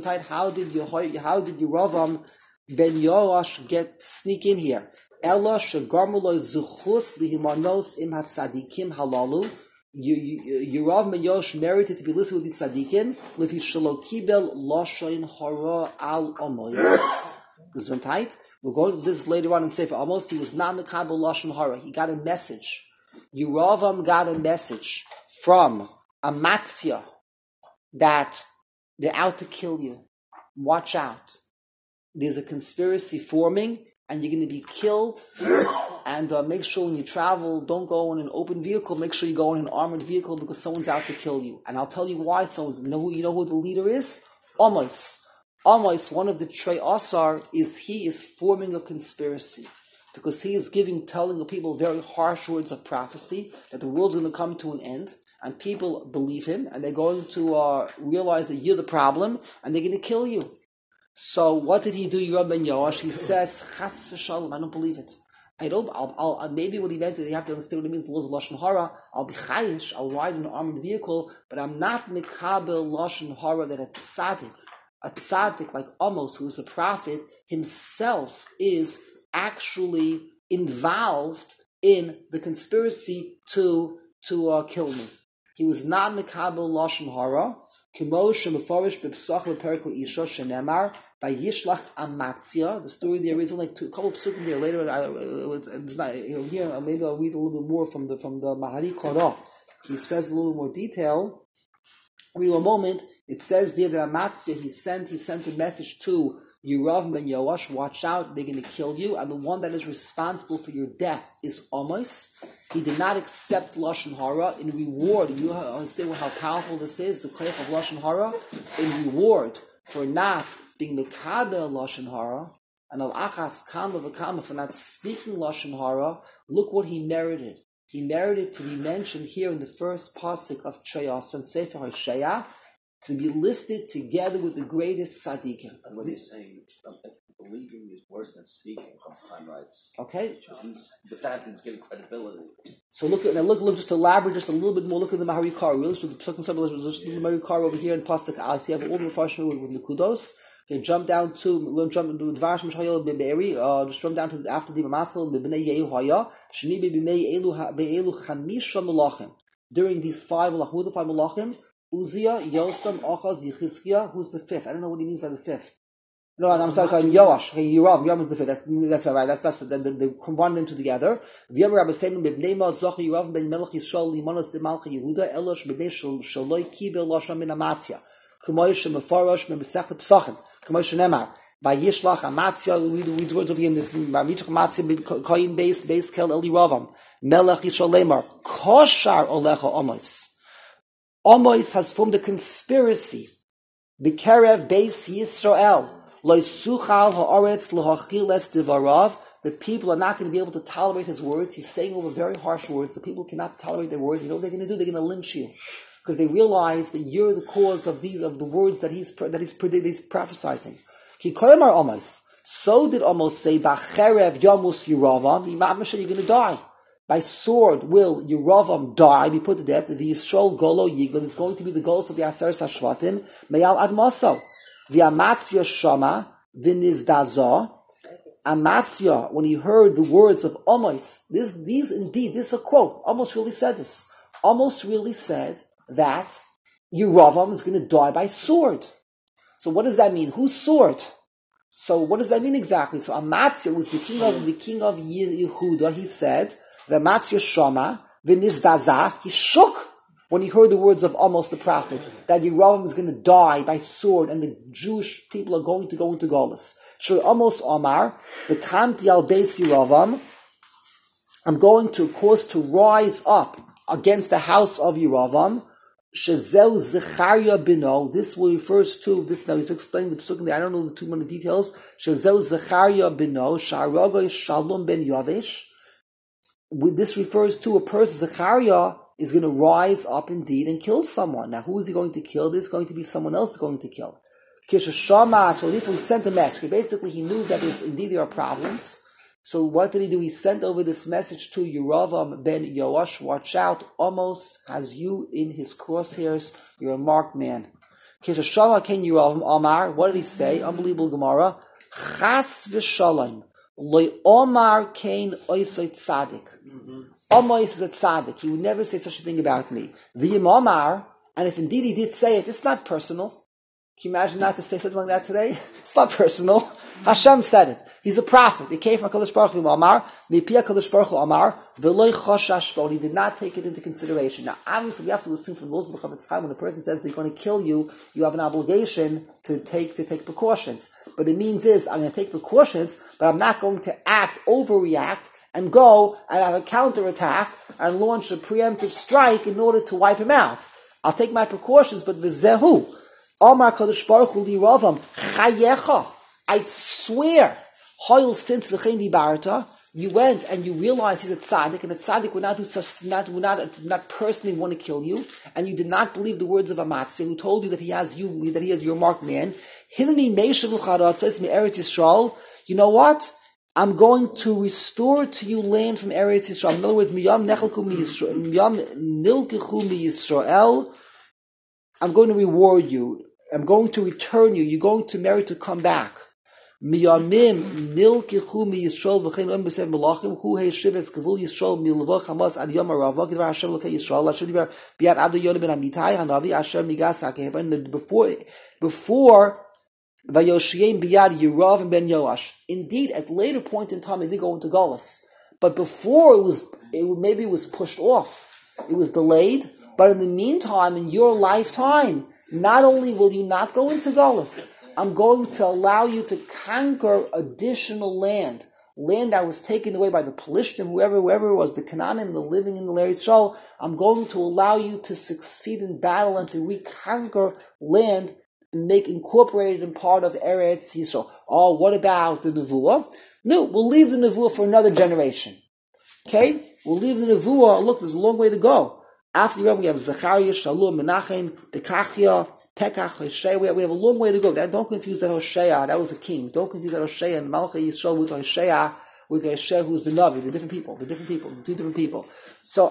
A: Yeravam ben Yoash sneak in here? Ella shegarmulo zuchus lihimanos im hatzadikim halalu. Yeravam ben Yoash merited to be listed with the tzadikim. Lefi shelo kibel lashon hara al amos. Gesundheit. We'll go to this later on in Sefer Amos. He was not mekabel lashon hara. He got a message. Yeravam got a message from Amatzia that they're out to kill you. Watch out. There's a conspiracy forming and you're going to be killed. And make sure when you travel, don't go in an open vehicle. Make sure you go in an armored vehicle because someone's out to kill you. And I'll tell you why. You know who the leader is? Amos. Amos, one of the Trei Asar, he is forming a conspiracy. Because he is telling the people very harsh words of prophecy that the world's going to come to an end. And people believe him, and they're going to realize that you're the problem, and they're going to kill you. So what did he do, Yeravam ben Yoash? He says, Chas v'shalom, I don't believe it. Maybe what he meant is you have to understand what it means, the laws of Lashon Hara. I'll be chayish, I'll ride in an armored vehicle, but I'm not mikabel Lashon Hara that a tzaddik like Amos, who is a prophet, himself is actually involved in the conspiracy to kill me. He was not mekabel lashon hara. Kimo shemefarish b'psach b'periko isha shenemar vayishlach Amatzia. The story there is only a couple of psukim there. Later, it's not here. Maybe I'll read a little bit more from the Mahari Korah. He says a little more detail. Read a moment. It says there that Amatzia he sent a message to Yeravam ben Yoash, watch out, they're going to kill you, and the one that is responsible for your death is Amos. He did not accept Lashon Hara. In reward, you understand how powerful this is, the koach of Lashon Hara? In reward for not being mekabel Lashon Hara, and al achas kama v'kama for not speaking Lashon Hara, look what he merited. He merited to be mentioned here in the first pasuk of Chayas and Sefer Hosea, to be listed together with the greatest tzaddikim.
G: And what he's saying, believing is worse than speaking, Hamstein writes.
A: Okay.
G: With that, he's getting credibility.
A: So look, just to elaborate just a little bit more, look at the Mahari Kar. Let's do the Mahari Kar over here in Pasuk Al. So you have all the Mepharshim with Likudos. Okay, we'll jump into the Dvar Shemshayel Be'eri, just jump down to after the Mamasel, B'nei Yehu Haya, Sheni B'nei Be'elu Chamisha Melachim. During these five Melachim, Uzziah, Yosam, Achaz, Yechizkiah. Who's the fifth? I don't know what he means by the fifth. No, I'm sorry, Yoash. Okay, Yeravam is the fifth. That's all right. That's they combine them two together. V'yam Rabbi Selim b'bnei Zocha Yeravam ben Melech Yisrael limanos Malcha Yehuda Elosh b'nei Shaloi Kibel Lashon min Amatzia. K'moy shemefarash b'mesech Pesachim. K'moy shenemar vayishlach Amatzia. We read words over here in this. Vayishlach Amatzia b'koyin beis kel el Yeravam Melech Yisrael lemar koshar olecha Amos. Amos has formed a conspiracy B'kerev Beis Yisrael, Lo Suchal Ha'aretz L'Hachiles Divarav. The people are not going to be able to tolerate his words. He's saying over very harsh words. The people cannot tolerate their words. You know what they're going to do? They're going to lynch you, because they realize that you're the cause of the words that he's prophesizing. Ki koyamar Amos. So did Amos say, B'cherev Yamus Yeravam. You're going to die. By sword will Yeravam die, be put to death. The Yisrael Golo Yigol. It's going to be the goals of the Aseres Hashvatim. Meyal Admaso. V'Amatzia Shama V'Nizdazo. Amatzia, when he heard the words of Amos, this is a quote. Amos really said this. Amos really said that Yeravam is going to die by sword. So what does that mean? Whose sword? So what does that mean exactly? So Amatzia was the king of Yehuda. He said, the Amatzia Shama, V'Nizdaza, he shook when he heard the words of Amos the prophet, that Yeravam is going to die by sword and the Jewish people are going to go into Golus. Shur Amos Omar, the Kamti al Beis Yeravam, I'm going to cause to rise up against the house of Yeravam. Shezel Zechariah Bino. This will refers to this. Now he's explaining the psukim. I don't know the too many details. Shezel Zechariah Bino Sharagoy Shalom ben Yavesh. This refers to a person. Zechariah is going to rise up indeed and kill someone. Now, who is he going to kill? There's going to be someone else going to kill. Kishashama. So he sent a message. Basically, he knew that indeed there are problems. So what did he do? He sent over this message to Yeravam ben Yoash. Watch out, Amos has you in his crosshairs. You're a marked man. Kishashama ken Yeravam Omar. What did he say? Unbelievable Gemara. Chas v'shalom. Loy Omar kain oisay tzadik. Amos is a tzaddik. He would never say such a thing about me. V'yim Omar, and if indeed he did say it, it's not personal. Can you imagine not to say something like that today? It's not personal. Hashem said it. He's a prophet. It came from HaKadosh Baruch Hu Amar, Mipi HaKadosh Baruch Hu Amar, V'loi choshash bo. He did not take it into consideration. Now, obviously, we have to assume from the laws of the Chavetz Chaim, when a person says they're going to kill you, you have an obligation to take precautions. But it means I'm going to take precautions, but I'm not going to overreact, and go and have a counterattack and launch a preemptive strike in order to wipe him out. I'll take my precautions, but the Zehu, Amar Kadosh Baruch Hu Liravam, Chayecha, I swear, Hoil since V'chein Dibarta, you went and you realized he's a tzaddik, and a tzaddik would not do such, would not personally want to kill you, and you did not believe the words of Amatzia, who told you that he has your marked man. Hineni Meishav L'charatzes Me'eretz Yisrael. You know what? I'm going to restore to you land from Eretz Yisrael. In other words, Miyam Nechelku Miyisrael, Miyam Nilkechu Miyisrael. I'm going to reward you. I'm going to return you. You're going to merit to come back. Miyamim Nilkechu Miyisrael v'chein Oim B'sev Melachim Hu Hei Shives Kavul Yisrael Milvach Hamas Ad Yom Arava Gidvar Hashem L'kei Yisrael Hashem Divar B'yad Abdu Yonah Ben Amitai Hanavi Hashem Migas HaKev. And before Vayoshiyim Biyad Yerav ben Yoash. Indeed, at a later point in time, it did go into Golus. But before maybe it was pushed off. It was delayed. But in the meantime, in your lifetime, not only will you not go into Golus, I'm going to allow you to conquer additional land that was taken away by the Pelishtim, whoever it was, the Canaanim, the living in the Eretz Yisrael. I'm going to allow you to succeed in battle and to reconquer land and make incorporated in part of Eretz Yisrael. Oh, what about the Nevuah? No, we'll leave the Nevuah for another generation. Okay? We'll leave the Nevuah. Look, there's a long way to go. After Yom, we have Zechariah, Shalom, Menachem, Pekachia, Pekach, Hoshea. We have a long way to go. Don't confuse that Hoshea. That was a king. Don't confuse that Hoshea and Malchei Yisrael with Hoshea, who's the Navi. The two different people. So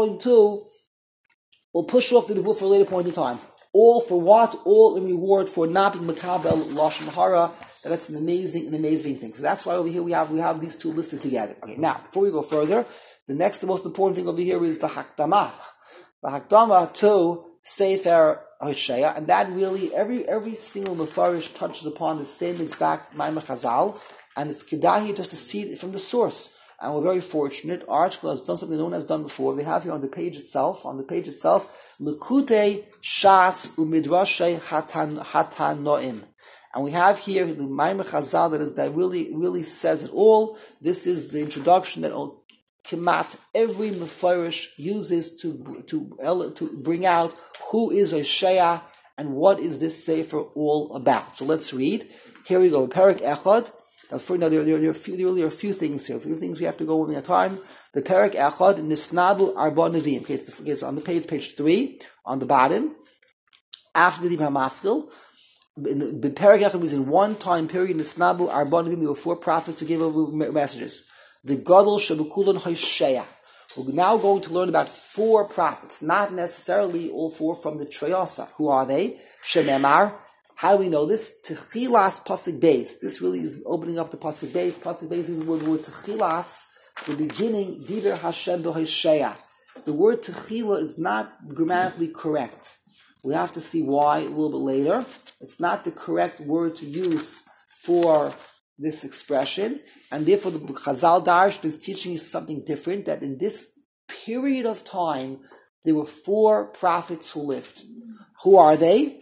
A: we'll push off the Nevuah for a later point in time. All for what? All in reward for not being Makabel Lashon Hara. That's an amazing thing. So that's why over here we have these two listed together. Okay, now, before we go further, the most important thing over here is the Hakdama. The Hakdama to Sefer Hoshea, and that really, every single Mefarish touches upon the same exact Maimah Chazal, and it's Kedahi just to see it from the source. And we're very fortunate. ArtScroll has done something no one has done before. They have here on the page itself, Lekutei Shas Umidrashay Hatanoim. And we have here the Maimah Chazal that really says it all. This is the introduction that Kemat every Mefarish uses to bring out who is Hoshea And what is this sefer all about? So let's read. Here we go. Perek Echad. Now, there are a few things here. A few things we have to go one at a time. The Perek Echad, Nisnabu Arba Neviim. Okay, it's on the page 3, on the bottom. After the Dibur HaMaskil. The Perek Echad was in one time period. Nisnabu Arba Neviim. There were 4 prophets who gave over messages. The Gadol Shebukulon Hosheya. We're now going to learn about 4 prophets, not necessarily all 4 from the Treyasa. Who are they? Shememar. How do we know this? Techilas Pasuk Beis. This really is opening up the Pasuk Beis. Pasuk Beis is the word Techilas, the beginning, Diber Hashem B'Hosheya. The word Techila is not grammatically correct. We have to see why a little bit later. It's not the correct word to use for this expression, and therefore the Chazal Darsh is teaching you something different, that in this period of time, there were 4 prophets who lived. Who are they?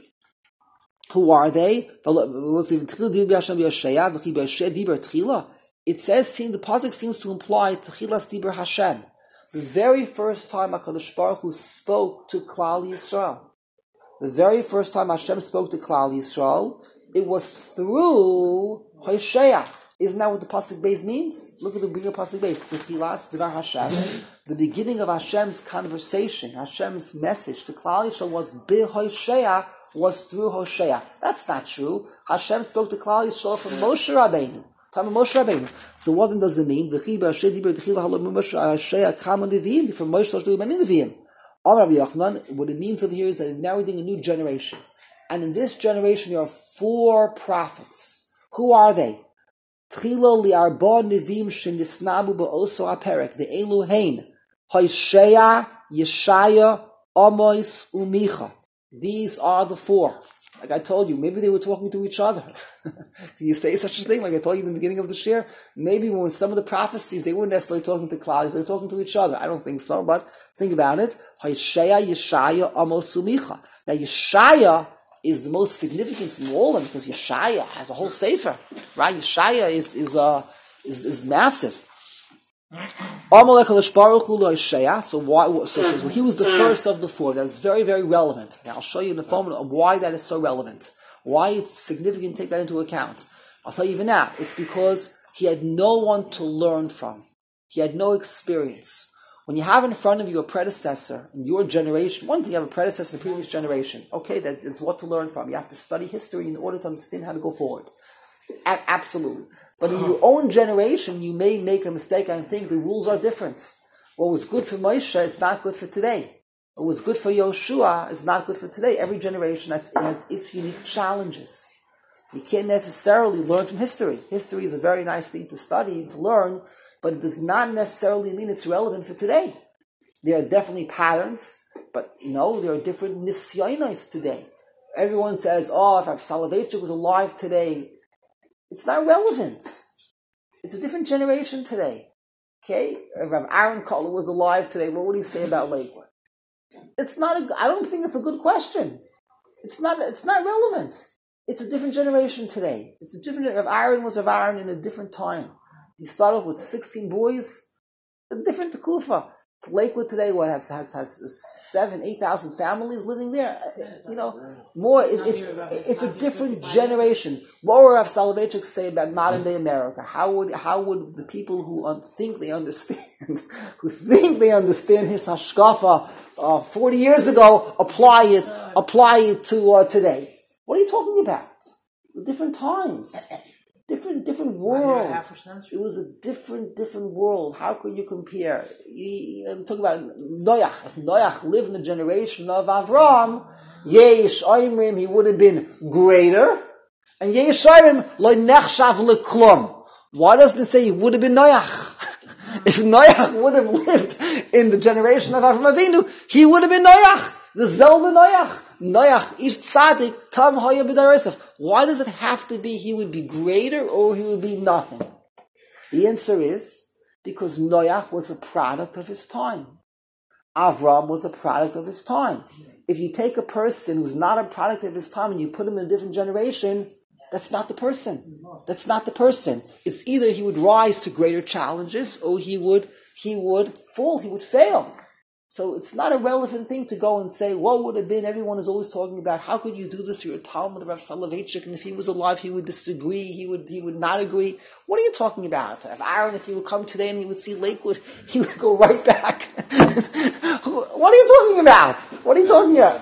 A: It says, the pasuk seems to imply Techilas Dibur Hashem. The very first time HaKadosh Baruch Hu spoke to Klal Yisrael. The very first time Hashem spoke to Klal Yisrael, it was through Hosheya. Isn't that what the Pasuk Beis means? Look at the beginning of Pasuk Beis. Techilas Dvar Hashem. The beginning of Hashem's conversation, Hashem's message to Klal Yisrael was B'Hosheya, was through Hosheya. That's not true. Hashem spoke to Klal Yisrael from Moshe Rabbeinu. Time of Moshe Rabbeinu. So what then does it mean? From Moshe Rabbeinu. Rabbi Yochanan, what it means over here is that now we're doing a new generation. And in this generation there are 4 prophets. Who are they? Tchilo li'arba nevim shenisnabu ba'oso aperek. The Eluhain. Hosheya, Yeshaya, Amos, Umicha. These are the 4. Like I told you, maybe they were talking to each other. Can you say such a thing? Like I told you in the beginning of the shir? Maybe when some of the prophecies, they weren't necessarily talking to clouds, they were talking to each other. I don't think so, but think about it. Hosheya, Yeshaya, Amos, Umicha. Now Yeshaya is the most significant from all of them, because Yeshaya has a whole sefer, right? Yeshaya is massive. So why? So he was the first of the 4. That's very, very relevant. Now I'll show you in a moment why that is so relevant. Why it's significant to take that into account. I'll tell you even now. It's because he had no one to learn from. He had no experience. When you have in front of you a predecessor in your generation, one thing you have a predecessor in the previous generation. Okay, that's what to learn from. You have to study history in order to understand how to go forward. Absolutely. But in your own generation, you may make a mistake and think the rules are different. What was good for Moshe is not good for today. What was good for Yoshua is not good for today. Every generation has its unique challenges. You can't necessarily learn from history. History is a very nice thing to study and to learn, but it does not necessarily mean it's relevant for today. There are definitely patterns, but there are different nisyonos today. Everyone says, if Rav Soloveitchik was alive today, it's not relevant. It's a different generation today. Okay? If Rav Aaron Kotler was alive today, what would he say about Lakewood? I don't think it's a good question. It's not relevant. It's a different generation today. Rav Aaron was Rav Aaron in a different time. He started off with 16 boys, a different Kufa. Lakewood today, has 7,000-8,000 families living there. More. It's a different generation. What would Rav Soloveitchik say about modern day America? How would the people who think they understand his hashkafa 40 years ago apply it to today? What are you talking about? Different times. Different world. It was a different world. How could you compare? You talk about Noach. If Noach lived in the generation of Avram, Yesh Oimrim, he would have been greater. And Yesh Oimrim, Lo Nechshav Leklum. Why doesn't it say he would have been Noach? If Noach would have lived in the generation of Avram Avinu, he would have been Noach. The Zelda Noach. Noach, Ish Tzadik, Tam Hoya B'Daresef. Why does it have to be he would be greater or he would be nothing? The answer is because Noach was a product of his time. Avram was a product of his time. If you take a person who's not a product of his time and you put him in a different generation, that's not the person. That's not the person. It's either he would rise to greater challenges or he would fall, he would fail. So it's not a relevant thing to go and say, what would have been, everyone is always talking about, how could you do this? You're a Talmud of Rav Soloveitchik, and if he was alive, he would disagree, he would not agree. What are you talking about? If Aaron, if he would come today and he would see Lakewood, he would go right back. What are you talking about? What are you talking about?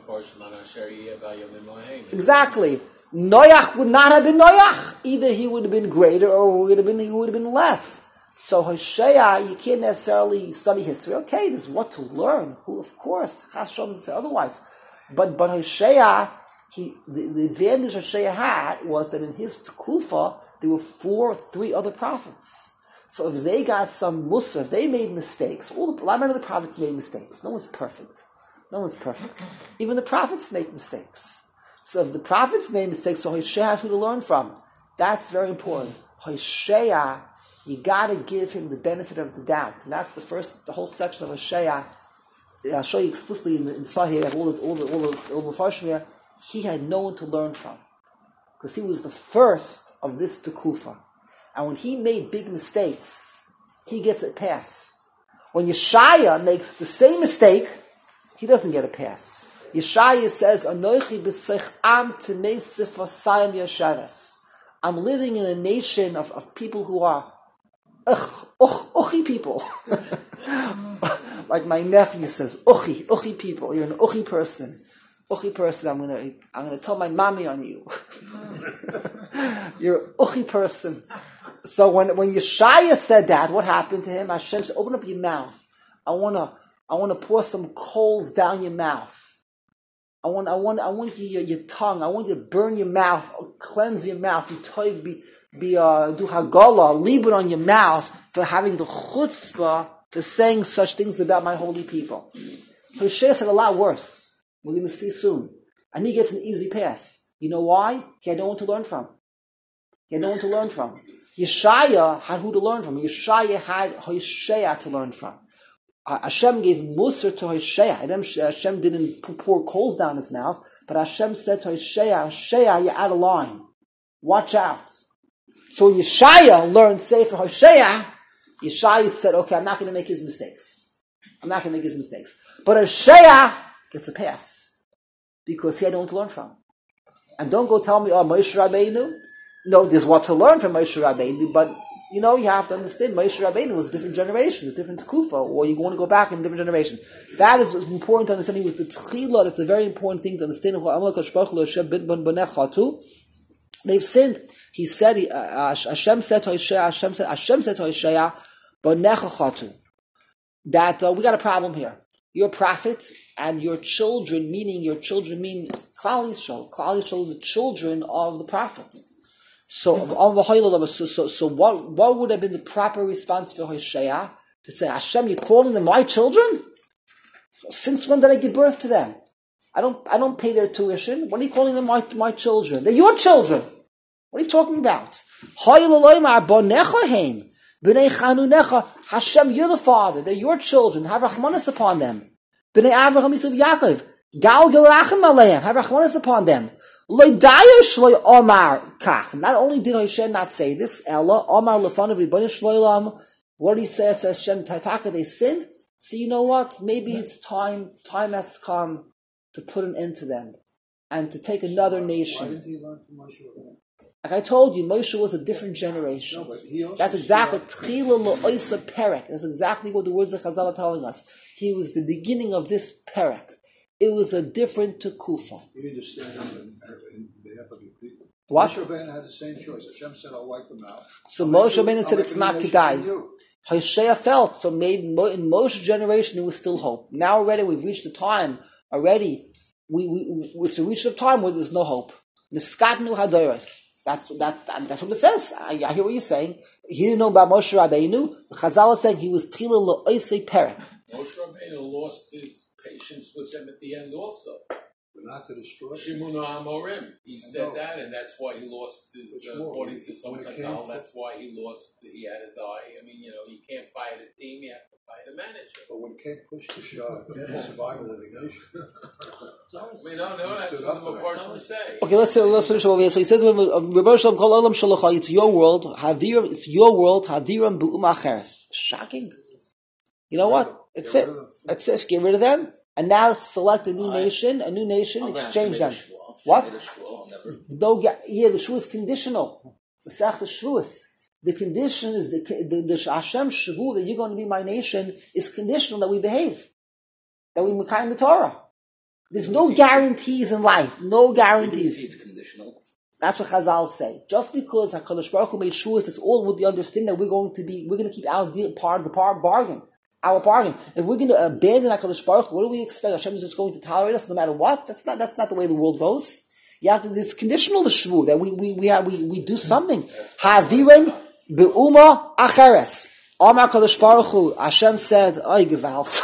A: Exactly. Noach would not have been Noach. Either he would have been greater or he would have been less. So Hosea, you can't necessarily study history. Okay, there's what to learn. Who, of course, Hashem would say otherwise. But Hosea, the advantage Hosea had was that in his Kufa, there were 3 other prophets. So if they got some Musa, if they made mistakes, a lot of the prophets made mistakes. No one's perfect. Even the prophets make mistakes. So if the prophets made mistakes, so Hosea has who to learn from. That's very important. Hosea, you got to give him the benefit of the doubt. And that's the whole section of Hosea. I'll show you explicitly inside here, all the Farshim here. He had no one to learn from. Because he was the first of this Tekufa. And when he made big mistakes, he gets a pass. When Yeshaya makes the same mistake, he doesn't get a pass. Yeshaya says, Anochi b'sech am t'meisif v'sayim yasharas. I'm living in a nation of people who are uchi people. Like my nephew says, uchi people. You're an uchi person. I'm gonna tell my mommy on you. You're an uchi person. So when Yeshaya said that, what happened to him? Hashem said, open up your mouth. I wanna pour some coals down your mouth. I want your tongue. I want you to burn your mouth, cleanse your mouth. Do hagala, leave it on your mouth for having the chutzpah for saying such things about my holy people. Hosea said a lot worse. We're going to see soon. And he gets an easy pass. You know why? He had no one to learn from. Yeshaya had who to learn from. Yeshaya had Hosea to learn from. Hashem gave Musar to Hosea. Hashem didn't pour coals down his mouth, but Hashem said to Hosea, you're out of line. Watch out. So when Yeshaya learned Sefer Hosea, Yeshaya said, okay, I'm not going to make his mistakes. But Hosea gets a pass because he had no one to learn from. And don't go tell me, Moshe Rabbeinu. No, there's what to learn from Moshe Rabbeinu, but you have to understand Moshe Rabbeinu was a different generation, a different kufa, or you want to go back in a different generation. That is important to understand. He was the tchila. That's a very important thing to understand. They've sinned. He said, Hashem said to Hosea, that we got a problem here. You're a prophet, and your children mean Klal Yisrael, the children of the prophet. So what would have been the proper response for Hosea? To say, Hashem, you're calling them my children? Since when did I give birth to them? I don't pay their tuition. What are you calling them my children? They're your children. What are you talking about? Hashem, you're the father. They're your children. Have rachmanis upon them. B'nei Avraham, Yisrael, Yaakov. Gal rachem aleim. Have rachmanis upon them. Not only did Hosea not say this, Ella, Omar Lefanav Ribbon Shloilam, what he says Shem Taitaka, they sinned. So you know what? Maybe it's time has come to put an end to them and to take another nation.
B: Why didn't he learn from Moshe Rabbeinu?
A: Like I told you, Moshe was a different generation.
B: No, but he also
A: That's exactly Tchila Lo'isa Perek. That's exactly what the words of Chazal are telling us. He was the beginning of this Perek. It was a different Tekufa.
B: You understand in behalf of your people.
A: What?
B: Moshe Rabbeinu had the same choice. Hashem said, I'll wipe them out.
A: So Moshe Rabbeinu said it's not Kedai. Hosea felt, so maybe in Moshe's generation there was still hope. Now already we've reached the time, it's a reach of time where there's no hope. Niskatnu Hadoros. That's what it says. I hear what you're saying. He didn't know about Moshe Rabbeinu. The Chazal is saying he was Tchila Lo'osei Perek.
E: Moshe Rabbeinu lost his patience with them at the end also.
B: But not to destroy them.
E: Shimuna Amorim. He said that, and that's why he lost his, according to some Chazal, that's why he had to die. I mean, you can't fire the team, you have to fire the manager.
B: But when King pushed the shot, the survival of the nation.
E: We don't know, that's what the Mepharshim say.
A: Okay, let's finish over here. So he says, it's your world, Hadiram Bu'um Acheres. Shocking. You know what? It's it. That's it. Get rid of them. And now select a new nation, exchange them. What? No, the shvu is conditional. The condition is the Hashem shvu that you're going to be my nation is conditional that we behave, that we mekayim the Torah. There's no guarantees in life. No guarantees.
G: It's conditional.
A: That's what Chazal say. Just because HaKadosh Baruch Hu made shuas, that's all with the understanding that we're going to keep our part of the bargain. Our bargain. If we're going to abandon HaKadosh Baruch Hu, what do we expect? Hashem is just going to tolerate us no matter what? That's not the way the world goes. You have to, it's conditional the shvu that we do something. Haviren be'uma acheres. Amar Kadosh Baruch Hu, Hashem said, "Oy gewalt,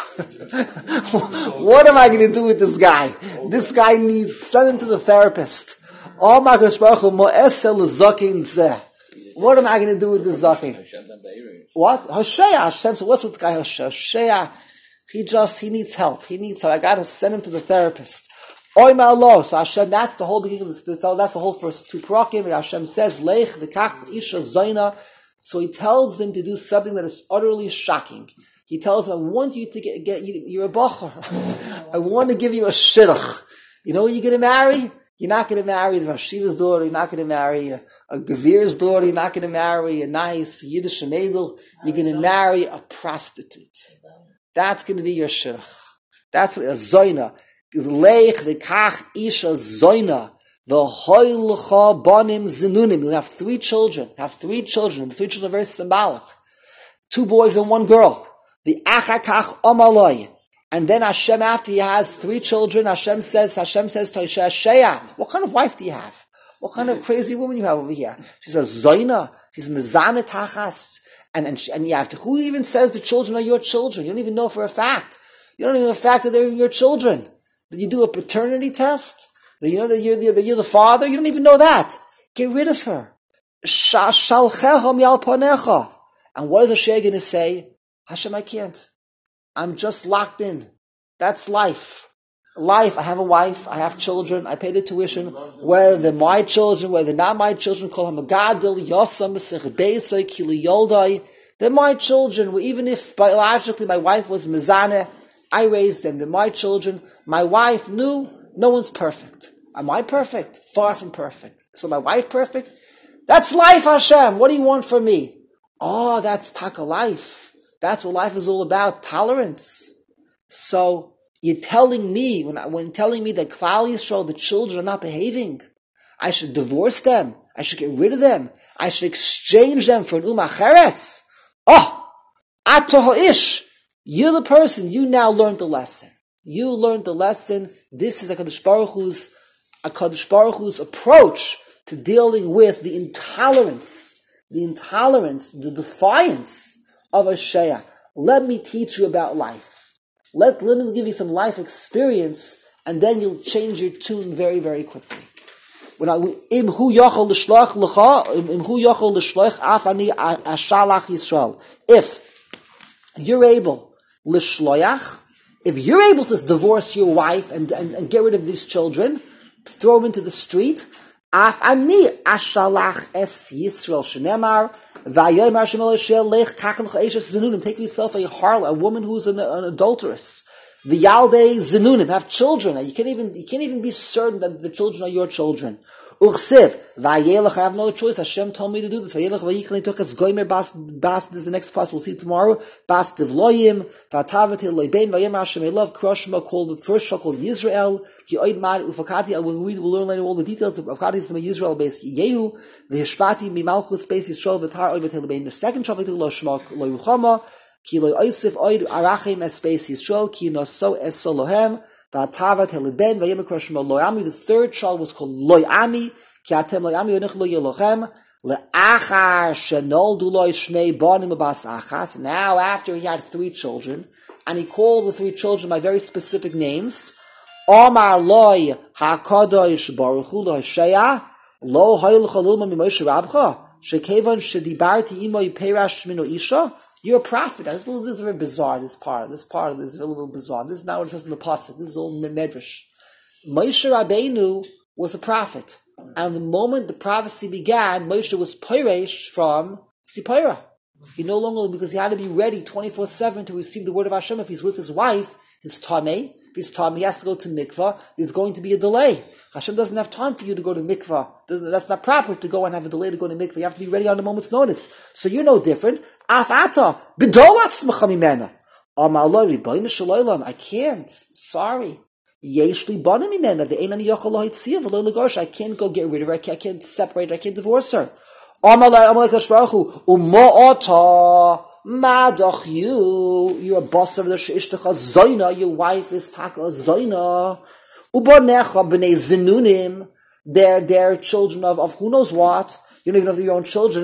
A: what am I going to do with this guy? This guy needs, send him to the therapist." Amar Kadosh Baruch Hu, mo'esel zakin zeh. What am I going to do with this zakin? What? Hosea. Hashem said, "What's with the guy Hosea? He needs help. I got to send him to the therapist." Oy ma'alo. So Hashem, that's the whole beginning of this. That's the whole first two parakim. Hashem says, "Lech v'kach isha zayna." So he tells them to do something that is utterly shocking. He tells them, "I want you to get you're a bacher. I want to give you a shidduch. You know who you're going to marry? You're not going to marry the Rashiva's daughter. You're not going to marry a Gevir's daughter. You're not going to marry a nice Yiddish maidel. You're going to marry a prostitute. That's going to be your shidduch. That's what a zoyna. Leich v'kach isha zoyna. The hoylcha banim zinunim. You'll have three children. The three children are very symbolic. 2 boys and 1 girl. The achakach omaloi. And then Hashem, after he has 3 children, Hashem says to Hosea, what kind of wife do you have? What kind of crazy woman you have over here? She says, Zoyna. She's mezane tachas. And you have to, who even says the children are your children? You don't even know for a fact. You don't even know for a fact that they're your children. Did you do a paternity test? You know that you're the father? You don't even know that. Get rid of her. And what is Hosea going to say? Hashem, I can't. I'm just locked in. That's life. Life, I have a wife, I have children, I pay the tuition, whether they're my children, whether they're not my children, call him a gadol, yosam, beisai, kili yoldai. They're my children, even if biologically my wife was mezaneh, I raised them. They're my children. My wife knew no one's perfect. Am I perfect? Far from perfect. So my wife perfect? That's life, Hashem. What do you want from me? Oh, that's taka life. That's what life is all about. Tolerance. So you're telling me, when telling me that Klal Yisrael, the children are not behaving, I should divorce them. I should get rid of them. I should exchange them for an umacheres. Oh, atohoish. You're the person. You now learned the lesson. You learned the lesson. This is HaKadosh Baruch Hu's approach to dealing with the intolerance, the defiance of Hosea. Let me teach you about life. Let me give you some life experience, and then you'll change your tune very, very quickly. If you're able, if you're able to divorce your wife and get rid of these children, throw them into the street, take yourself a harlot, a woman who's an adulteress. The Yaldei Zenunim, have children. You can't even be certain that the children are your children. Uchsiv, Vayelech, I have no choice. Hashem told me to do this. Vayelech Vayikli took us Goymer Bas. This is the next class. We'll see tomorrow. Bas Divloyim, Vatavat Lebein Vayem Hashem. I love Kroshma called the first shah called Yisrael. Ki Oid Mar Ufakati. We'll learn later all the details of Ufakati. It's the Yisrael based Yehu. The Hishpati Mimalchus based Yisrael Vatar Oid Lebein. The second shah Lo Shmak Lo Yuchama. Ki Lo Oisif Oid Arachim Es Based Yisrael. Ki Noso Es Solohem. The third shal was called Loyami. Now, after he had 3 children, and he called the 3 children by very specific names, Omar Loy HaKadosh Baruch Hu Hosea Lo Hayl Chalulma Mimoshe Rabcha Shekevan Shedibarti Imoy Peirash Mino Isha. You're a prophet. This is very bizarre, this part of this is a little bizarre. This is not what it says in the Pasuk. This is all medrash. Moshe Rabbeinu was a prophet. And the moment the prophecy began, Moshe was Peiresh from Tzipora. He no longer, because he had to be ready 24/7 to receive the word of Hashem. If he's with his wife, his tameh, if he's tameh, he has to go to mikvah. There's going to be a delay. Hashem doesn't have time for you to go to mikvah. That's not proper to go and have a delay to go to mikvah. You have to be ready on a moment's notice. So you're no different. Afata b'dol atzmacha mimena. Amar lo ribono shel olam. I can't. Sorry. Yesh li bana mimena ve'ein ani yochel lahitzia v'lo legarsha. I can't go get rid of her. I can't separate her. I can't divorce her. Amar Kadosh Baruch Hu u'mo'ata madach you. You're a boss of the she'ishtecha zoyna. Your wife is taka zoyna. U'bonecha b'nei zinunim. They're children of who knows what. You don't even know if they're your own children.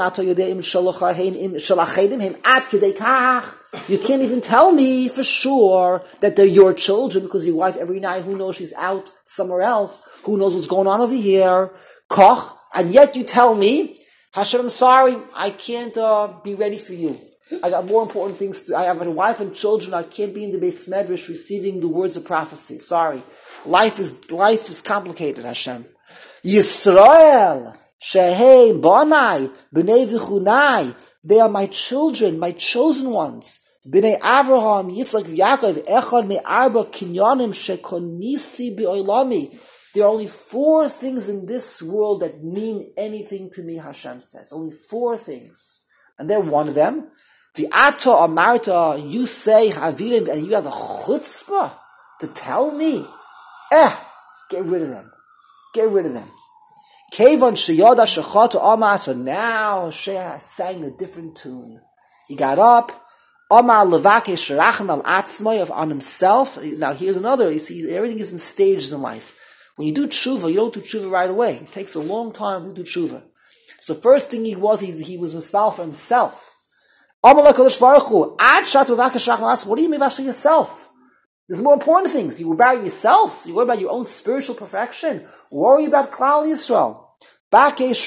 A: You can't even tell me for sure that they're your children because your wife every night, who knows, she's out somewhere else. Who knows what's going on over here? Koch, and yet you tell me, Hashem, I'm sorry, I can't be ready for you. I got more important things. I have a wife and children. I can't be in the Beis Medrash receiving the words of prophecy. Sorry, life is complicated. Hashem, Yisrael. Shehei Bonai, B'nei V'chunai, they are my children, my chosen ones. B'nei Avraham, Yitzchak V'Yaakov, Echad Me'arba Kinyanim Shekonisi B'Oilami. There are only 4 things in this world that mean anything to me, Hashem says. Only 4 things. And they're one of them. V'ato Amarta, you say Havilim, and you have the chutzpah to tell me, get rid of them. Get rid of them. Kevan Sheyada Shechata Amar. So now Shea sang a different tune. He got up. Amar Levake Sherachan Al Atzmai on himself. Now here's another. You see, everything is in stages in life. When you do tshuva, you don't do tshuva right away. It takes a long time to do tshuva. So first thing he was misbal for himself. Amar LaKadosh Baruch Hu. Ad Shat Levake Sherachan Al Atzmai. What do you mean about yourself? There's more important things. You worry about yourself. You worry about your own spiritual perfection. Worry about Klal Yisrael. Because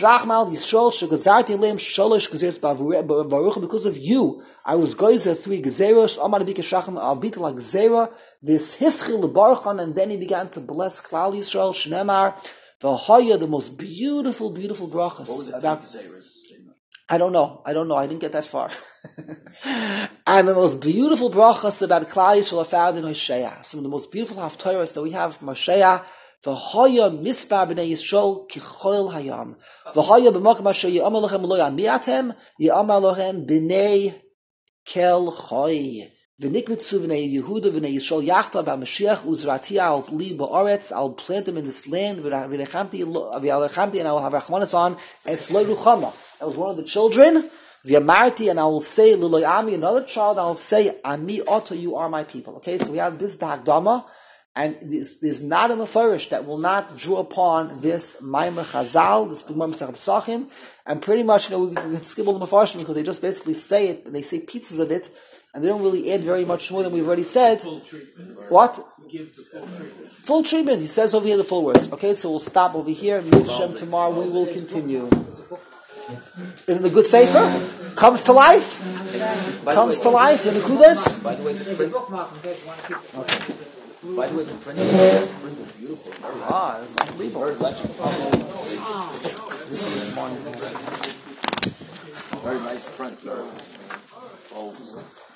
A: of you, I was geyser 3 gezeros. I'll beat like zera. This hischil lebarchan, and then he began to bless Klal Yisrael. Shnemar, the most beautiful brachas.
G: What were the 3 gezeros?
A: I don't know. I didn't get that far. And the most beautiful brachas about Klal Yisrael are found in Hosea. Some of the most beautiful haftarahs that we have from Hosea. V'hoya misbar b'nei Yisrael kichol hayam. V'hoya b'makom asher ye'amar lochem lo yamiatem ye'amar lochem b'nei kel choy. V'nikmitzu b'nei Yehuda b'nei Yisrael yachta b'Mashiach uzratia al li ba'aretz. I'll plant them in this land. V'rechamti and I will have rachmanis on es lo ruchama. That was one of the children. V'yamarti, and I will say l'lo ami, another child. I will say ami oto, you are my people. Okay, so we have this dagdama. And there's not a mefarish that will not draw upon this Maimer Chazal, this Maimer Sachim, and pretty much, we can skip all the mefarishim because they just basically say it, and they say pieces of it, and they don't really add very much more than we've already said.
D: Full treatment.
A: What?
D: Give the full treatment.
A: Full treatment. He says over here the full words. Okay, so we'll stop over here. Mit Shem tomorrow we will continue. Isn't it a good sefer? Comes to life. Comes to life. The Nekudas.
G: By the way, the print.
A: Okay.
G: By the way, the print is beautiful.
A: It's unbelievable.
G: Very legend.
A: This one this morning.
G: Very nice print.